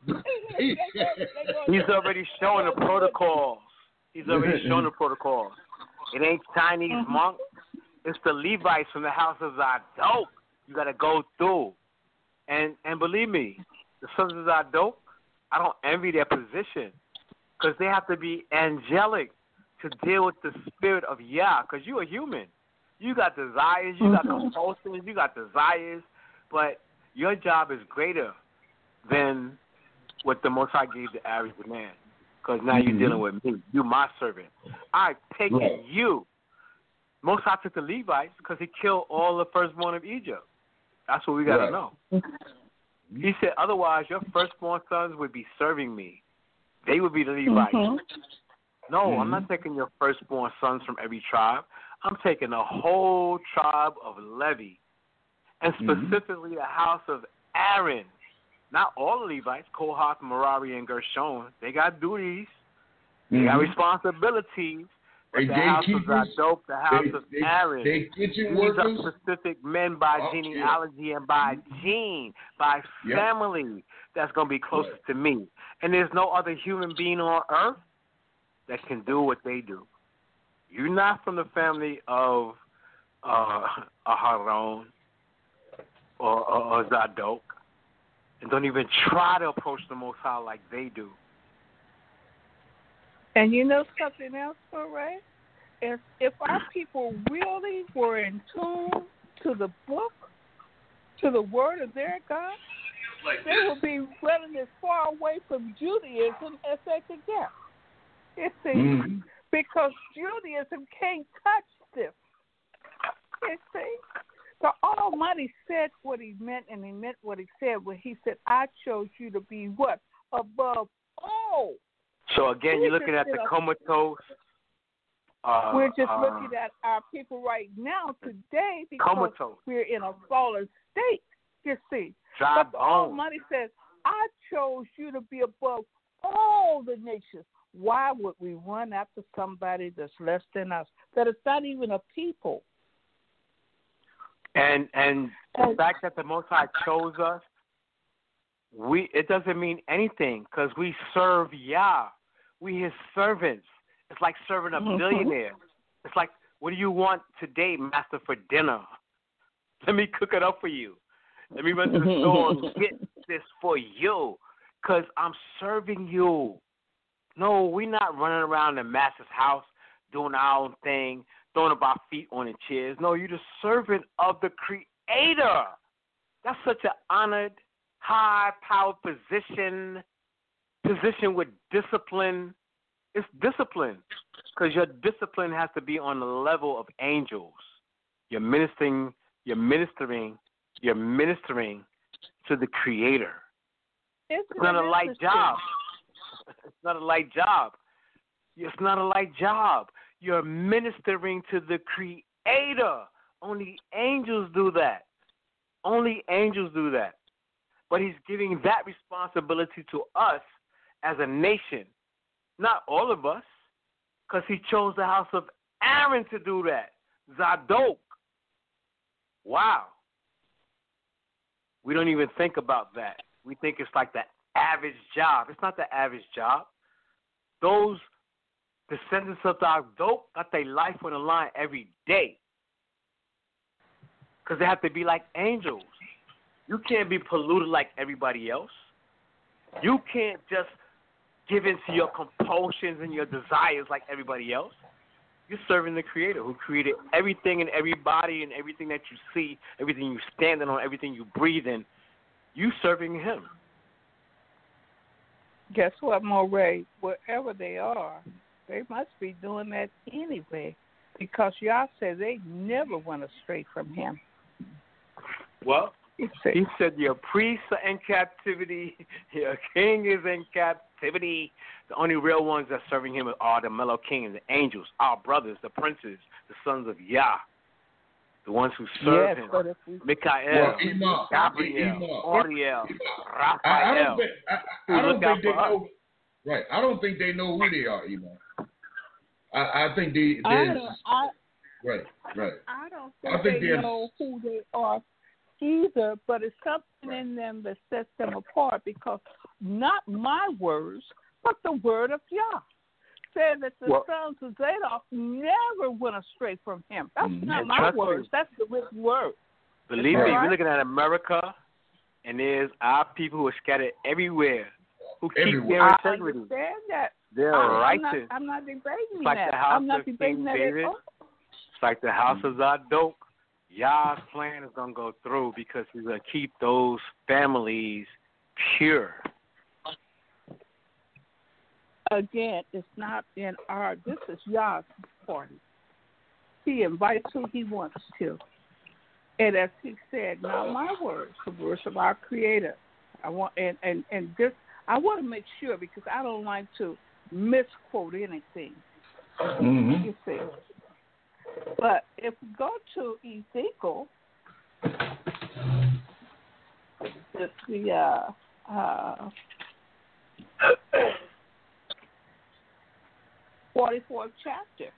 He's already showing the protocols. He's already shown the protocols. It ain't Chinese Mm-hmm. monks. It's the Levites from the house of Zadok. You got to go through. And and believe me, the sons of Zadok, I don't envy their position because they have to be angelic to deal with the spirit of Yah because you're a human. You got desires, you got Mm-hmm. compulsions, you got desires, but your job is greater than what the Most High gave the average man because now Mm-hmm. you're dealing with me. You're my servant. I've taken Right. you. Most High took the Levites because he killed all the firstborn of Egypt. That's what we got to Right. know. He said, otherwise, your firstborn sons would be serving me. They would be the Levites. Mm-hmm. No, Mhm. I'm not taking your firstborn sons from every tribe. I'm taking the whole tribe of Levi, and Mhm. specifically the house of Aaron. Not all the Levites, Kohath, Merari, and Gershon. They got duties. They got Mhm. responsibilities. But They the house of gatekeepers. Zadok, the house They, of they, Aaron. they kitchen These are workers. specific men by Oh, genealogy and by gene, by Yep. family that's going to be closest to me. And there's no other human being on earth that can do what they do. You're not from the family of uh, Aharon or, or, or Zadok. And don't even try to approach the Most High like they do. And you know something else, Ray? If if our people really were in tune to the book, to the word of their God, they would be running as far away from Judaism as they could get. You see, Mhm. because Judaism can't touch this. You see, the Almighty said what He meant, and He meant what He said when He said, "I chose you to be what above all." So again, We're you're looking just at the in a- comatose. Uh, We're just uh, looking at our people right now today because comatose. we're in a fallen state, you see. Dry But the bones. Almighty says, I chose you to be above all the nations. Why would we run after somebody that's less than us, that is not even a people? And and the And- fact that the Most High chose us, we it doesn't mean anything because we serve Yah. We His servants. It's like serving a Mhm. billionaire. It's like, what do you want today, Master, for dinner? Let me cook it up for you. Let me run to the store and get this for you because I'm serving you. No, we're not running around the master's house doing our own thing, throwing up our feet on the chairs. No, you're the servant of the Creator. That's such an honored, high-powered position, position with discipline. It's discipline because your discipline has to be on the level of angels. You're ministering, you're ministering, you're ministering to the Creator. It's It's not a light job. It's not a light job. It's not a light job. You're ministering to the Creator. Only angels do that. Only angels do that. But He's giving that responsibility to us as a nation. Not all of us, because He chose the house of Aaron to do that. Zadok. Wow. We don't even think about that. We think it's like the average job. It's not the average job. Those descendants of Zadok got their life on the line every day because they have to be like angels. You can't be polluted like everybody else. You can't just give in to your compulsions and your desires like everybody else. You're serving the Creator who created everything and everybody and everything that you see, everything you standing on, everything you breathe in. You serving Him. Guess what, Moray? Wherever they are, they must be doing that anyway because Yah said they never went astray from Him. Well, He said, your priests are in captivity, your king is in captivity. The only real ones that are serving him are the mellow king, the angels, our brothers, the princes, the sons of Yah, the ones who serve yes, him. But if we, Mikael, well, Imam, Gabriel, Imam. Ariel, Raphael. I, I don't think, I, I don't think they us. know. Right. I don't think they know who they are, Imam. I, I think they. I don't, I, right. Right. I don't think, I think they they're- know who they are either, but it's something in them that sets them apart because not my words, but the word of Yah said that the Well, sons of Zadok never went astray from him. That's Mhm. not And my trust me. words. That's the written word. Believe That's me, right. we're looking at America, and there's our people who are scattered everywhere, who keep Everywhere. their I integrity. understand that. They're I'm not, righteous. I'm not debating It's like that. the house I'm not of debating King that David. at all. It's like the house of Zadok. Yah's plan is going to go through because he's going to keep those families pure. Again, it's not in our, this is Yah's party. He invites who he wants to. And as he said, not my words, the words of our Creator. I want, and, and, and this, I want to make sure because I don't like to misquote anything. Mm-hmm. You see. But if we go to Ezekiel, it's the uh, uh, forty-fourth chapter,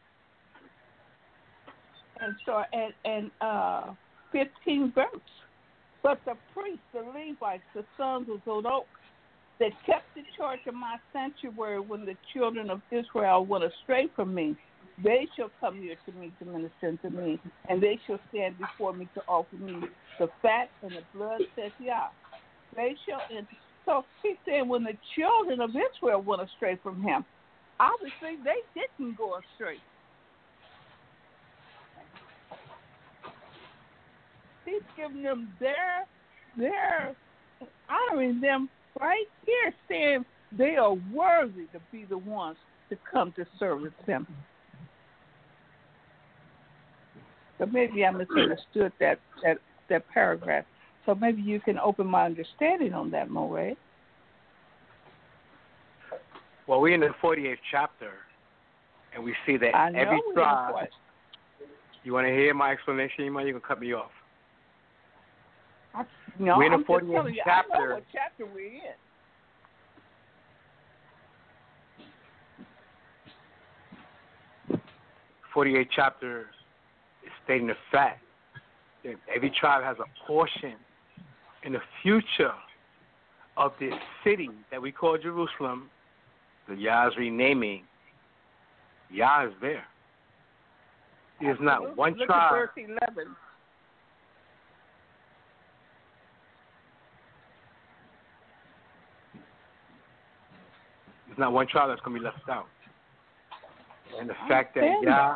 and so and and uh, fifteenth verse. But the priests, the Levites, the sons of Zadok, that kept the charge of my sanctuary when the children of Israel went astray from me, they shall come near to me to minister unto me, and they shall stand before me to offer me the fat and the blood, says Yah. They shall enter. So he's saying when the children of Israel went astray from him, obviously they didn't go astray. He's giving them their, their, honoring them right here, saying they are worthy to be the ones to come to service him. But maybe I misunderstood that, that, that paragraph. So maybe you can open my understanding on that, Moray. Well, we're in the forty-eighth chapter, and we see that I know every we tribe. have You want to hear my explanation? You might you can cut me off. I, no, We're in the I'm just forty-eighth telling you, chapter. I know what chapter we're in. forty-eight chapters is stating the fact that every tribe has a portion in the future of this city that we call Jerusalem. The Yah is renaming. Yah is there. There's not one Look tribe. at verse eleven. There's not one tribe that's going to be left out. And the I fact that understand Yah,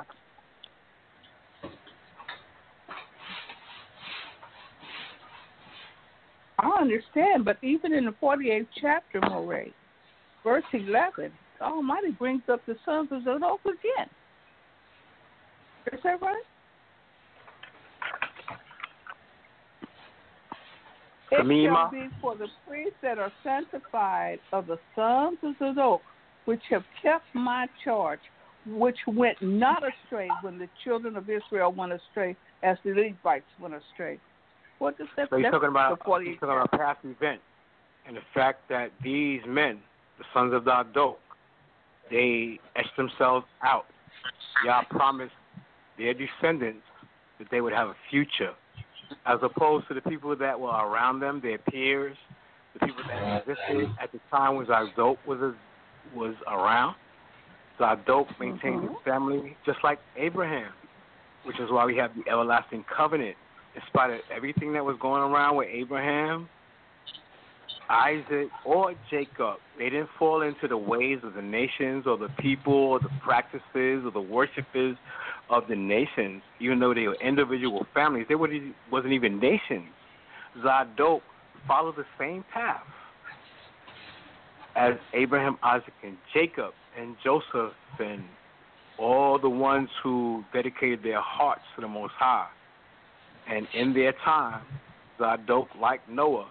I understand, but even in the forty-eighth chapter, Moray, verse eleven, the Almighty brings up the sons of Zadok again. Is that right? It Tamima. shall be for the priests that are sanctified of the sons of Zadok, which have kept my charge, which went not astray when the children of Israel went astray, as the Levites went astray. What does that? so he's that's talking about, the forty-eighth he's talking about past event, and the fact that these men, the sons of Zadok, they etched themselves out. Yah promised their descendants that they would have a future, as opposed to the people that were around them, their peers, the people that existed at the time when Zadok was a, was around. Zadok maintained Mhm. his family just like Abraham, which is why we have the everlasting covenant. In spite of everything that was going around with Abraham, Isaac, or Jacob, they didn't fall into the ways of the nations or the people or the practices or the worshipers of the nations, even though they were individual families. They wasn't even nations. Zadok followed the same path as Abraham, Isaac, and Jacob, and Joseph, and all the ones who dedicated their hearts to the Most High. And in their time, Zadok like Noah.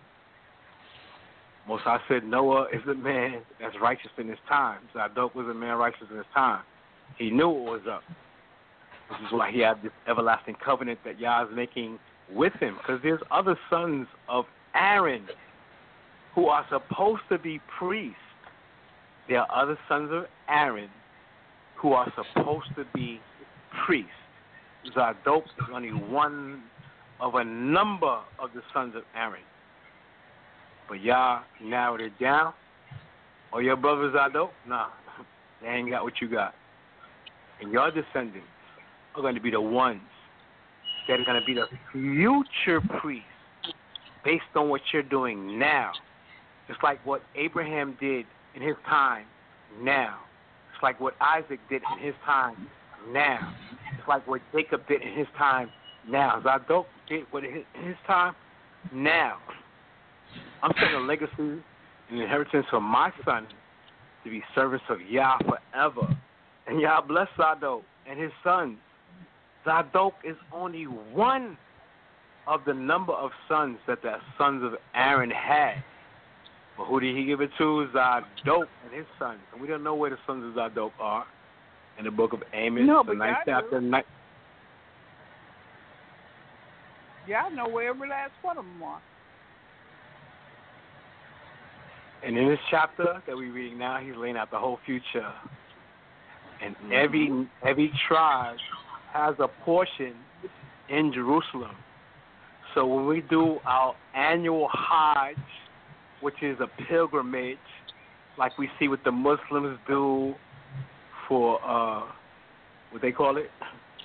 Most I said Noah is a man that's righteous in his time. Zadok was a man righteous in his time. He knew what was up. This is why he had this everlasting covenant that Yah is making with him. Because there's other sons of Aaron who are supposed to be priests. There are other sons of Aaron who are supposed to be priests. Zadok is only one of a number of the sons of Aaron. But Yah narrowed it down. Or your brother Zadok? Nah, they ain't got what you got. And your descendants are going to be the ones that are going to be the future priests based on what you're doing now. Just like what Abraham did in his time now. It's like what Isaac did in his time now. It's like what Jacob did in his time now. Zadok did what in his time now. I'm setting a legacy and inheritance for my son to be servants of Yah forever. And Yah bless Zadok and his sons. Zadok is only one of the number of sons that the sons of Aaron had. But who did he give it to? Zadok and his sons. And we don't know where the sons of Zadok are in the book of Amos, no, the ninth chapter. Ninth. Yeah, I know where every last one of them are. And in this chapter that we're reading now, he's laying out the whole future. And every every tribe has a portion in Jerusalem. So when we do our annual Hajj, which is a pilgrimage, like we see what the Muslims do for, uh, what they call it?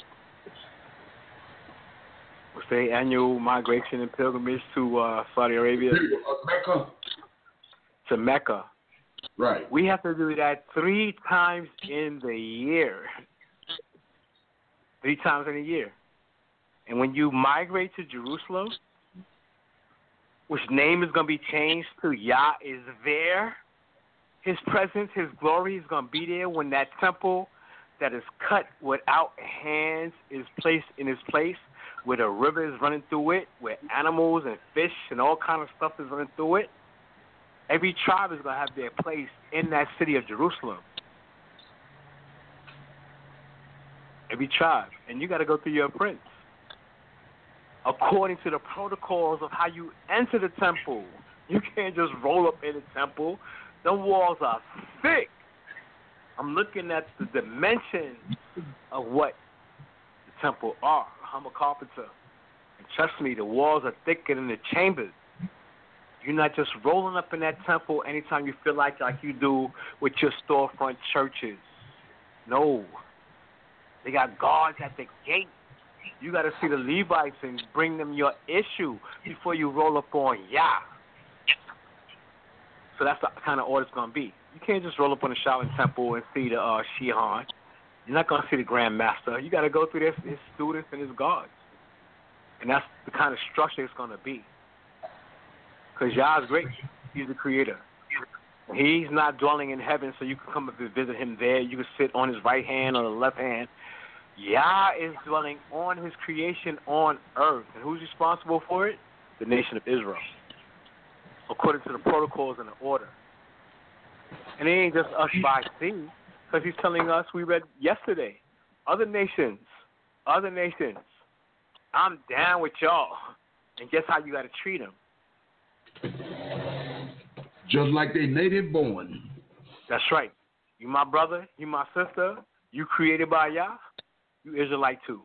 What's their annual migration and pilgrimage to uh, Saudi Arabia? Mecca. To Mecca. Right. We have to do that three times in the year. Three times in a year. And when you migrate to Jerusalem, which name is going to be changed to Yah is there, his presence, his glory is going to be there when that temple that is cut without hands is placed in its place, where the river is running through it, where animals and fish and all kind of stuff is running through it. Every tribe is going to have their place in that city of Jerusalem. Every tribe. And you got to go through your prince. According to the protocols of how you enter the temple. You can't just roll up in the temple. The walls are thick. I'm looking at the dimensions of what the temple are. I'm a carpenter. And trust me, the walls are thicker than the chambers. You're not just rolling up in that temple anytime you feel like like you do with your storefront churches. No. They got guards at the gate. You got to see the Levites and bring them your issue before you roll up on Yah. So that's the kind of order it's going to be. You can't just roll up on the Shaolin Temple and see the uh, Shihan. You're not going to see the Grand Master. You got to go through this, his students and his guards. And that's the kind of structure it's going to be. Because Yah is great. He's the creator. He's not dwelling in heaven, so you can come up and visit him there. You can sit on his right hand or the left hand. Yah is dwelling on his creation on earth. And who's responsible for it? The nation of Israel. According to the protocols and the order. And it ain't just us by sea, because he's telling us, we read yesterday, other nations, other nations, I'm down with y'all. And guess how you got to treat them? Just like they native born. That's right. You my brother, you my sister, you created by Yah, you Israelite too.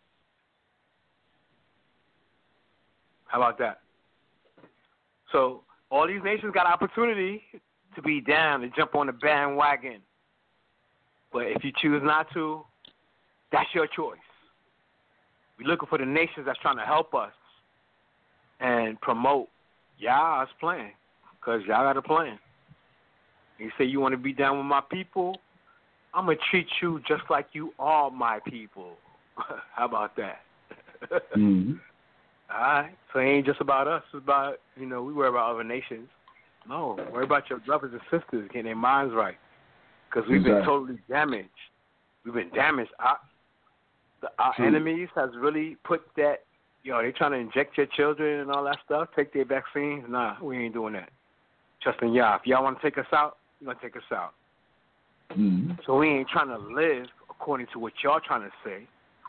How about that? So all these nations got opportunity to be down, to jump on the bandwagon. But if you choose not to, that's your choice. We're looking for the nations that's trying to help us and promote Yah's plan, because y'all got a plan. You say you want to be down with my people, I'm going to treat you just like you are my people. How about that? Mm-hmm. All right. So it ain't just about us. It's about, you know, we worry about other nations. No, worry about your brothers and sisters getting their minds right, because we've exactly. been totally damaged. We've been damaged. Our, the, our True. enemies has really put that yo, they trying to inject your children and all that stuff, take their vaccines. Nah, we ain't doing that. Trusting y'all. If y'all want to take us out, you're going to take us out. Mm-hmm. So we ain't trying to live according to what y'all trying to say.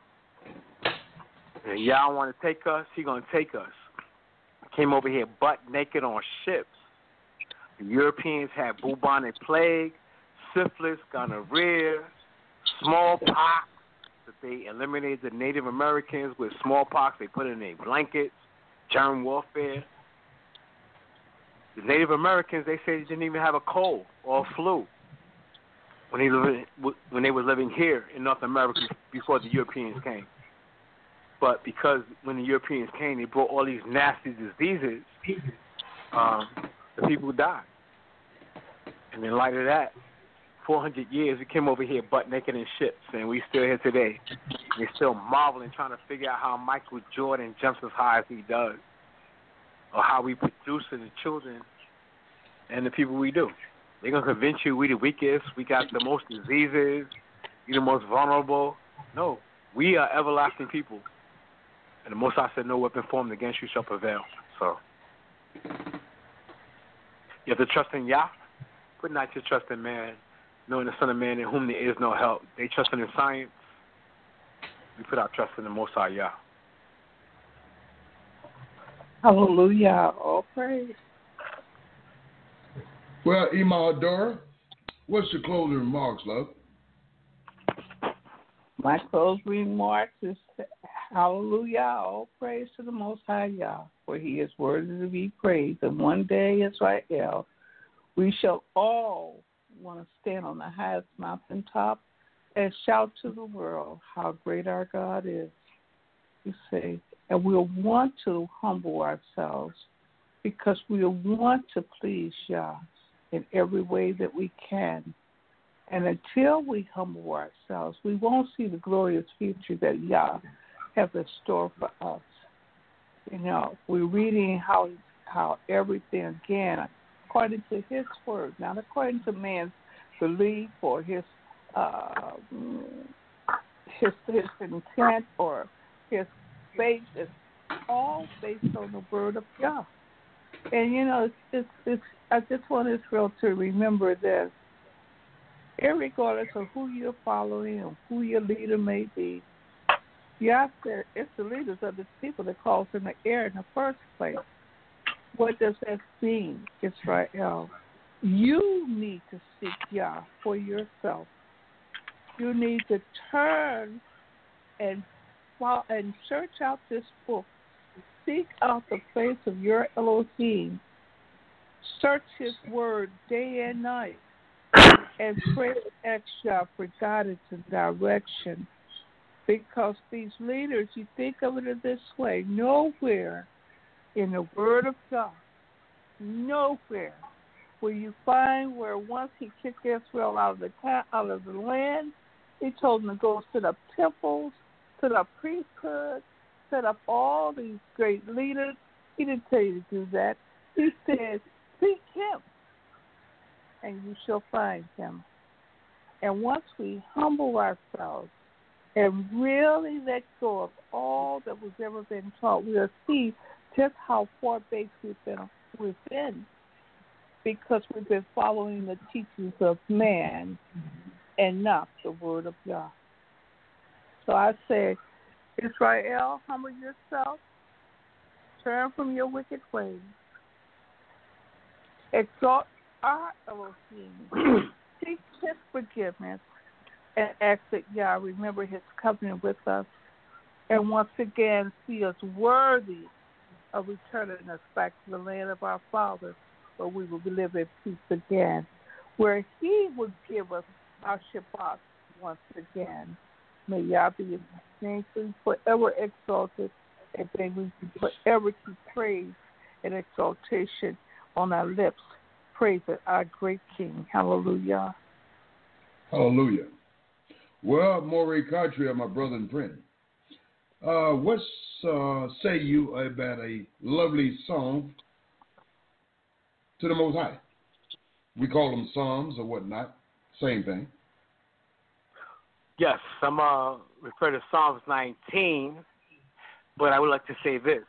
And if y'all want to take us, he going to take us. Came over here butt naked on ships. The Europeans had bubonic plague, syphilis, gonorrhea, smallpox. That they eliminated the Native Americans with smallpox. They put it in their blankets, germ warfare. The Native Americans, they say they didn't even have a cold or a flu when they lived, when they were living here in North America before the Europeans came. But because when the Europeans came, they brought all these nasty diseases, um, the people died. And in light of that, four hundred years, we came over here butt naked in ships, and we still here today. We're still marveling, trying to figure out how Michael Jordan jumps as high as he does, or how we produce the children and the people we do. They're going to convince you we the weakest, we got the most diseases, we the most vulnerable. No, we are everlasting people. And the Most High said, no weapon formed against you shall prevail. So, you have to trust in Yah, but not just trust in man, knowing the Son of Man in whom there is no help. They trust in science. We put our trust in the Most High Yah. Hallelujah. All praise. Well, Ima Adora, what's your closing remarks, love? My closing remarks is hallelujah, all praise to the Most High Yah, for he is worthy to be praised. And one day, Israel, we shall all want to stand on the highest mountaintop and shout to the world how great our God is, you see. And we'll want to humble ourselves because we'll want to please Yah in every way that we can. And until we humble ourselves, we won't see the glorious future that Yah has in store for us. You know, we're reading how how everything, again, according to his word, not according to man's belief or his uh, his his intent or his faith, is all based on the word of God. And you know, it's, it's, it's I just want Israel to remember this. Irregardless of who you're following or who your leader may be, Yah said it's the leaders of the people that calls in the air in the first place. What does that mean, Israel? You need to seek Yah for yourself. You need to turn and follow, and search out this book. Seek out the face of your Elohim. Search his word day and night. And pray and ask Yah for guidance and direction. Because these leaders, you think of it this way, nowhere in the Word of God, nowhere will you find where once he kicked Israel out of the out of the land, he told them to go set up temples, set up priesthood, set up all these great leaders. He didn't tell you to do that. He said, seek him, and you shall find him. And once we humble ourselves and really let go of all that was ever been taught, we'll see just how far back we've been, we've been because we've been following the teachings of man and not the word of God. So I say, Israel, humble yourself, turn from your wicked ways, exalt our Elohim, seek his forgiveness, and ask that Yah remember his covenant with us, and once again see us worthy of returning us back to the land of our fathers, where we will live in peace again, where he would give us our Shabbat once again. May Yah be his name forever exalted, and may we forever keep praise and exaltation on our lips. Praise our great King. Hallelujah. Hallelujah. Well, Morey Cartier, my brother and friend, uh, what uh, say you about a lovely song to the Most High? We call them psalms or whatnot. Same thing. Yes, I'm uh, refer to Psalms nineteen, But I would like to say this,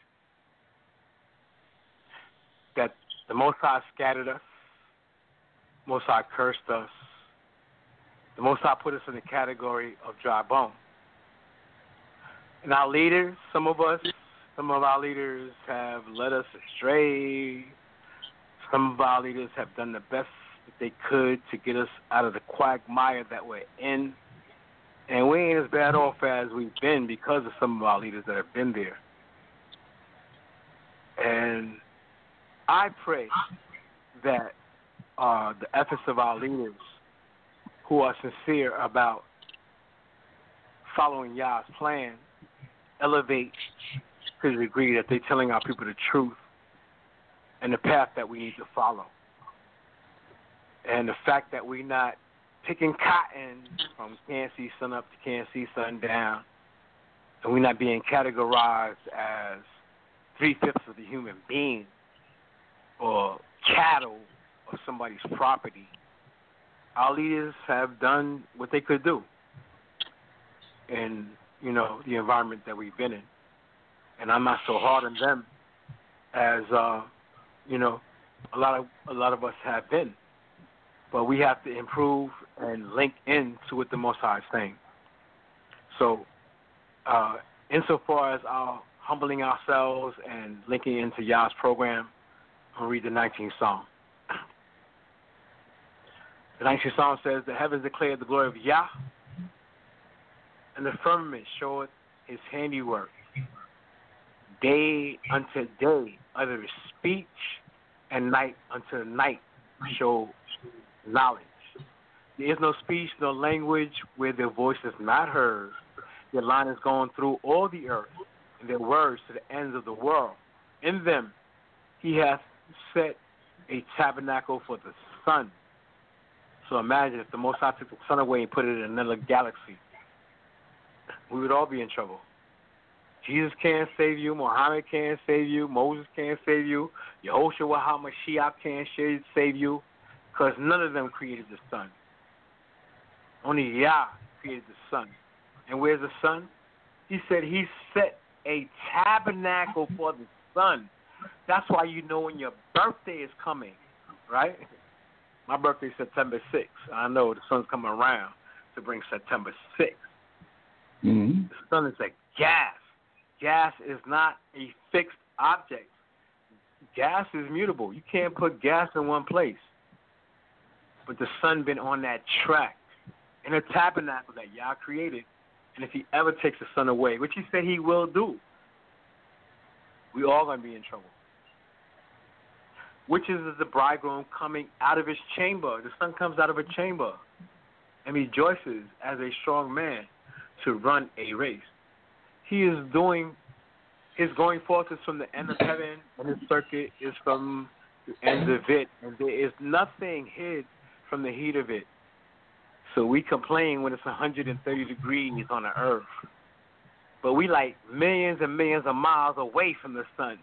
that the Most High scattered us, Most High cursed us, the Most High put us in the category of dry bone. And our leaders, some of us, some of our leaders have led us astray. Some of our leaders have done the best that they could to get us out of the quagmire that we're in. And we ain't as bad off as we've been because of some of our leaders that have been there. And I pray that uh, the efforts of our leaders who are sincere about following Yah's plan elevate to the degree that they're telling our people the truth and the path that we need to follow. And the fact that we're not picking cotton from can't see sun up to can't see sun down, and we're not being categorized as three-fifths of the human being or cattle or somebody's property. Our leaders have done what they could do in, you know, the environment that we've been in. And I'm not so hard on them as, uh, you know, a lot of a lot of us have been. But we have to improve and link in to what the Most High is saying. So, uh, insofar as our humbling ourselves and linking into Yah's program, I'll read the nineteenth Psalm. The nineteenth Psalm says, "The heavens declare the glory of Yah, and the firmament showeth his handiwork. Day unto day uttereth speech, and night unto night show knowledge. There is no speech, no language where their voice is not heard. Their line is going through all the earth, and their words to the ends of the world. In them he hath set a tabernacle for the sun." So imagine if the Most High took the sun away and put it in another galaxy. We would all be in trouble. Jesus can't save you. Muhammad can't save you. Moses can't save you. Yehoshua HaMashiach can't save you, because none of them created the sun. Only Yah created the sun. And where's the sun? He said he set a tabernacle for the sun. That's why you know when your birthday is coming, right? My birthday is September sixth. I know the sun's coming around to bring September sixth. Mm-hmm. The sun is a gas. Gas is not a fixed object. Gas is mutable. You can't put gas in one place. But the sun been on that track in a tabernacle that Yah created. And if he ever takes the sun away, which he said he will do, we all going to be in trouble. Which is the bridegroom coming out of his chamber. The sun comes out of a chamber and rejoices as a strong man to run a race. He is doing, his going forth is from the end of heaven, and his circuit is from the end of it. And there is nothing hid from the heat of it. So we complain when it's one hundred thirty degrees on the earth. But we like millions and millions of miles away from the sun.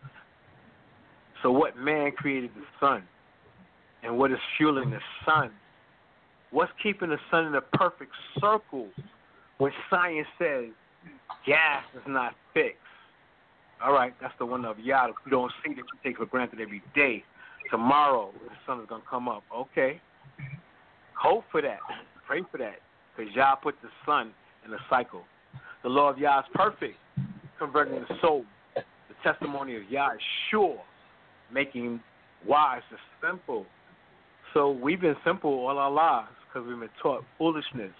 So what man created the sun? And what is fueling the sun? What's keeping the sun in a perfect circle when science says gas is not fixed? All right, that's the one of Yah that you don't see, that you take for granted every day. Tomorrow, the sun is going to come up. Okay. Hope for that. Pray for that. Because Yah put the sun in a cycle. The law of Yah is perfect, converting the soul. The testimony of Yah is sure, making wise the simple. So we've been simple all our lives because we've been taught foolishness.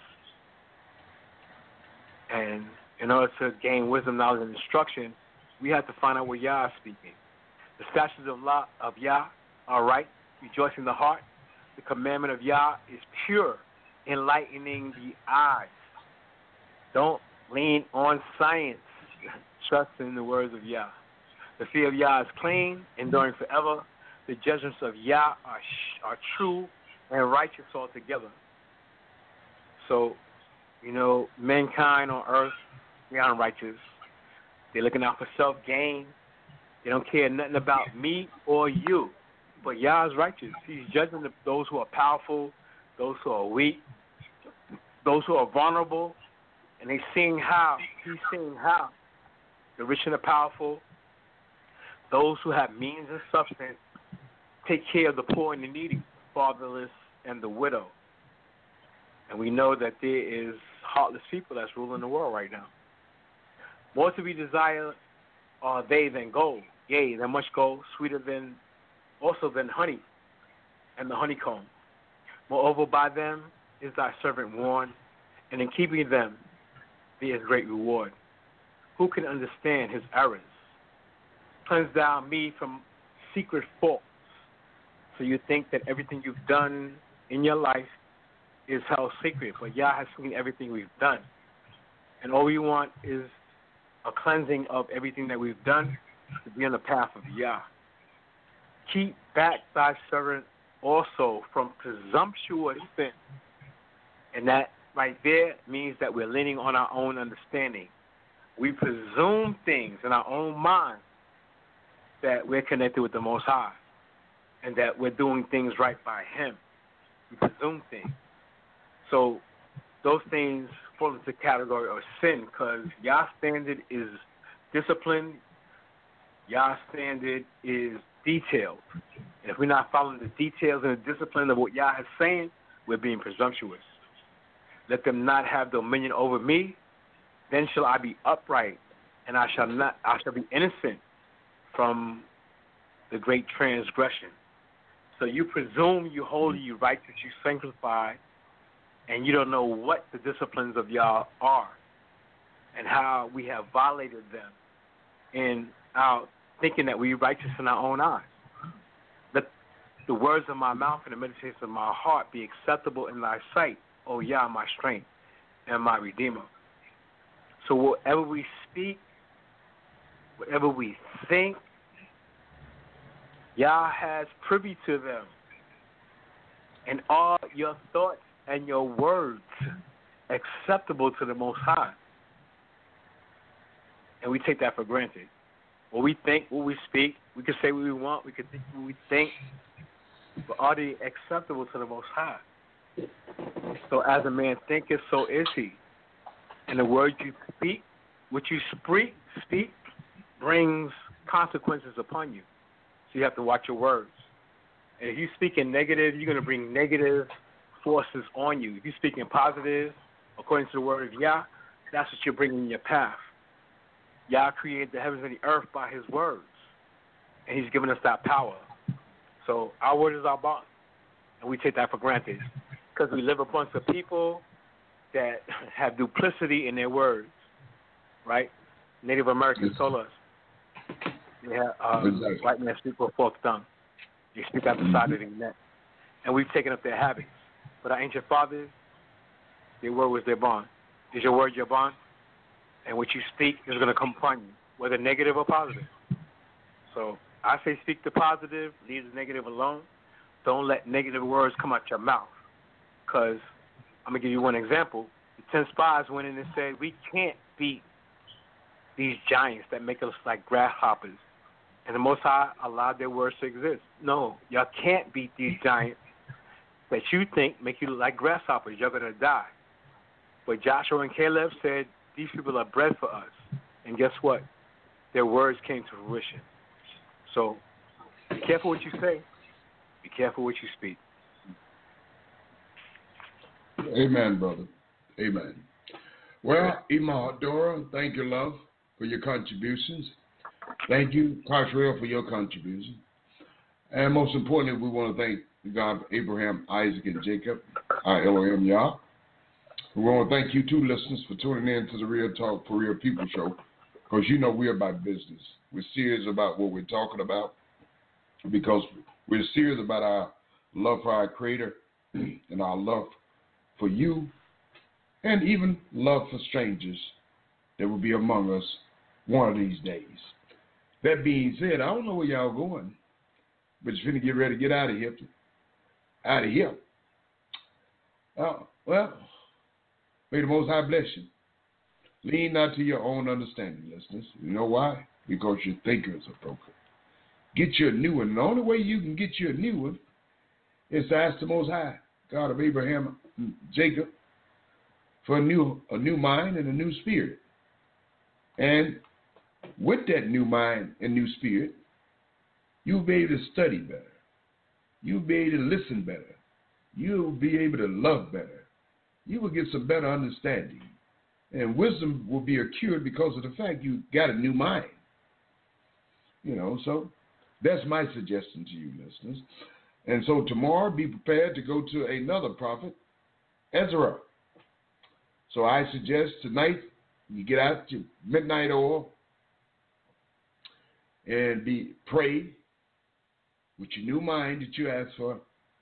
And in order to gain wisdom, knowledge, and instruction, we have to find out what Yah is speaking. The statutes of, law, of Yah are right, rejoicing the heart. The commandment of Yah is pure, enlightening the eyes. Don't lean on science. Trust in the words of Yah. The fear of Yah is clean, enduring forever. The judgments of Yah are, are true and righteous altogether. So, you know, mankind on earth, they are unrighteous. They're looking out for self-gain. They don't care nothing about me or you. But Yah is righteous. He's judging those who are powerful, those who are weak, those who are vulnerable, and he's seeing how. He's seeing how the rich and the powerful, those who have means and substance, take care of the poor and the needy, fatherless and the widow. And we know that there is heartless people that's ruling the world right now. More to be desired are they than gold. Yea, than much gold, sweeter than also than honey and the honeycomb. Moreover, by them is thy servant warned, and in keeping them there is great reward. Who can understand his errors? Cleanse thou me from secret faults. So you think that everything you've done in your life is held secret, but Yah has seen everything we've done. And all we want is a cleansing of everything that we've done to be on the path of Yah. Keep back thy servant also from presumptuous sin. And that right there means that we're leaning on our own understanding. We presume things in our own mind that we're connected with the Most High and that we're doing things right by Him. We presume things. So those things fall into the category of sin because Yah's standard is discipline. Yah's standard is detailed. And if we're not following the details and the discipline of what Yah is saying, we're being presumptuous. Let them not have dominion over me, then shall I be upright, and I shall not I shall be innocent from the great transgression. So you presume you holy, you righteous, you sanctified, and you don't know what the disciplines of Yah are and how we have violated them in our thinking that we're righteous in our own eyes. Let the words of my mouth and the meditations of my heart be acceptable in thy sight, O Yah, my strength and my Redeemer. So whatever we speak, whatever we think, Yah has privy to them. And all your thoughts and your words acceptable to the Most High. And we take that for granted. What we think, what we speak, we can say what we want, we can think what we think, but are they acceptable to the Most High? So as a man thinketh, so is he. And the words you speak, what you speak, speak brings consequences upon you. So you have to watch your words. And if you speak in negative, you're going to bring negative forces on you. If you speak in positive, according to the word of Yah, that's what you're bringing in your path. Yah created the heavens and the earth by his words, and he's given us that power. So our word is our bond, and we take that for granted because we live amongst a people that have duplicity in their words, right? Native Americans told us they have uh, exactly. White men speak with a forked tongue. They speak out the side of their neck, and we've taken up their habits. But our ancient fathers, their word was their bond. Is your word your bond? And what you speak is going to come upon you, whether negative or positive. So I say speak the positive, leave the negative alone. Don't let negative words come out your mouth. Because I'm going to give you one example. The ten spies went in and said, we can't beat these giants that make us like grasshoppers. And the Most High allowed their words to exist. No, y'all can't beat these giants that you think make you look like grasshoppers. You're going to die. But Joshua and Caleb said, these people are bred for us. And guess what? Their words came to fruition. So be careful what you say. Be careful what you speak. Amen, brother. Amen. Well, Imam Dora, thank you, love, for your contributions. Thank you, Cottrell, for your contribution. And most importantly, we want to thank the God of Abraham, Isaac, and Jacob, our Elohim Yah. We want to thank you, too, listeners, for tuning in to the Real Talk for Real People show, because you know we're about business. We're serious about what we're talking about because we're serious about our love for our Creator and our love for you and even love for strangers that will be among us one of these days. That being said, I don't know where y'all going, but you're finna get ready to get out of here. Out of here. Oh, well, may the Most High bless you. Lean not to your own understanding, listeners. You know why? Because your thinker is broken. Get you a new one. The only way you can get you a new one is to ask the Most High, God of Abraham and Jacob, for a new, a new mind and a new spirit. And with that new mind and new spirit, you'll be able to study better. You'll be able to listen better. You'll be able to love better. You will get some better understanding. And wisdom will be accrued because of the fact you got a new mind. You know, so that's my suggestion to you, listeners. And so tomorrow, be prepared to go to another prophet, Ezra. So I suggest tonight you get out your midnight oil and be pray with your new mind that you asked for,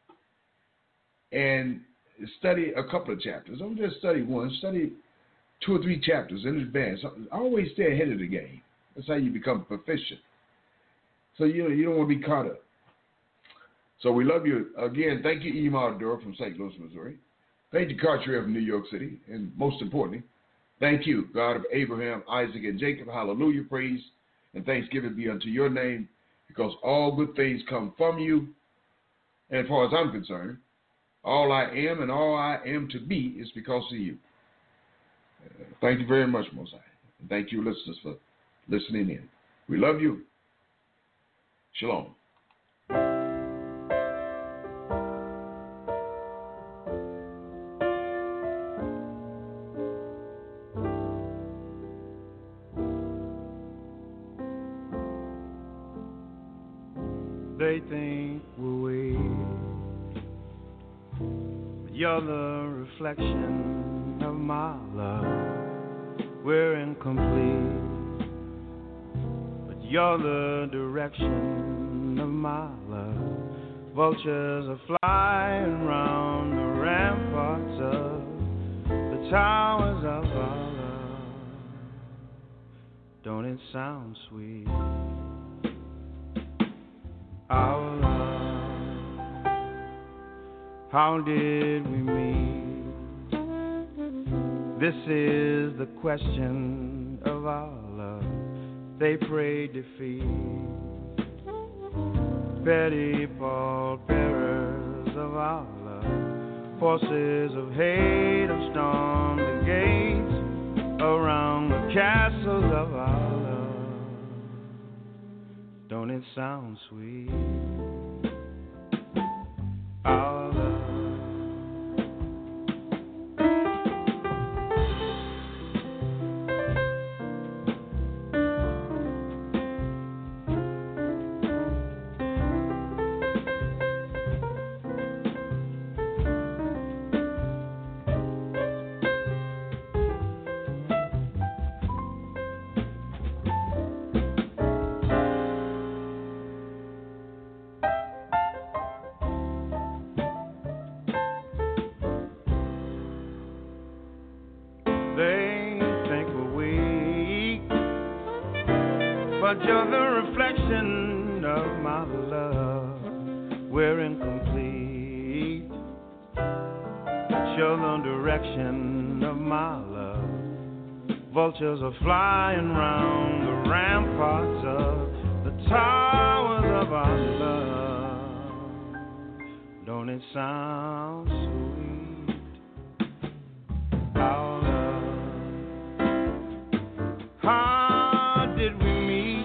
and study a couple of chapters. Don't just study one. Study two or three chapters in advance. Always stay ahead of the game. That's how you become proficient. So you you don't want to be caught up. So we love you. Again, thank you, Emar Dura from Saint Louis, Missouri. Thank you, Cartier from New York City. And most importantly, thank you, God of Abraham, Isaac, and Jacob. Hallelujah, praise, and thanksgiving be unto your name, because all good things come from you. And as far as I'm concerned, all I am and all I am to be is because of you. Uh, thank you very much, Most High. And thank you, listeners, for listening in. We love you. Shalom. They think we're weak, but you're the reflection of my love. We're incomplete, but you're the direction of my love. Vultures are flying round the ramparts of the towers of our love. Don't it sound sweet? Our love, how did we meet? This is the question of our love. They pray defeat, petty pallbearers of our love. Forces of hate have stormed the gates around the castles of our love. Don't it sound sweet? Our love. But you're the reflection of my love. We're incomplete, but you're the direction of my love. Vultures are flying round the ramparts of the towers of our love. Don't it sound sweet? Our love. How did we meet?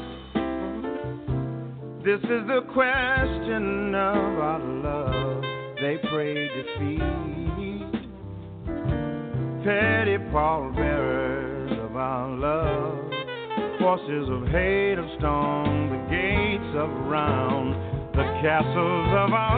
This is the question of our love. They pray defeat, petty pallbearers of our love. Forces of hate have stormed the gates of around the castles of our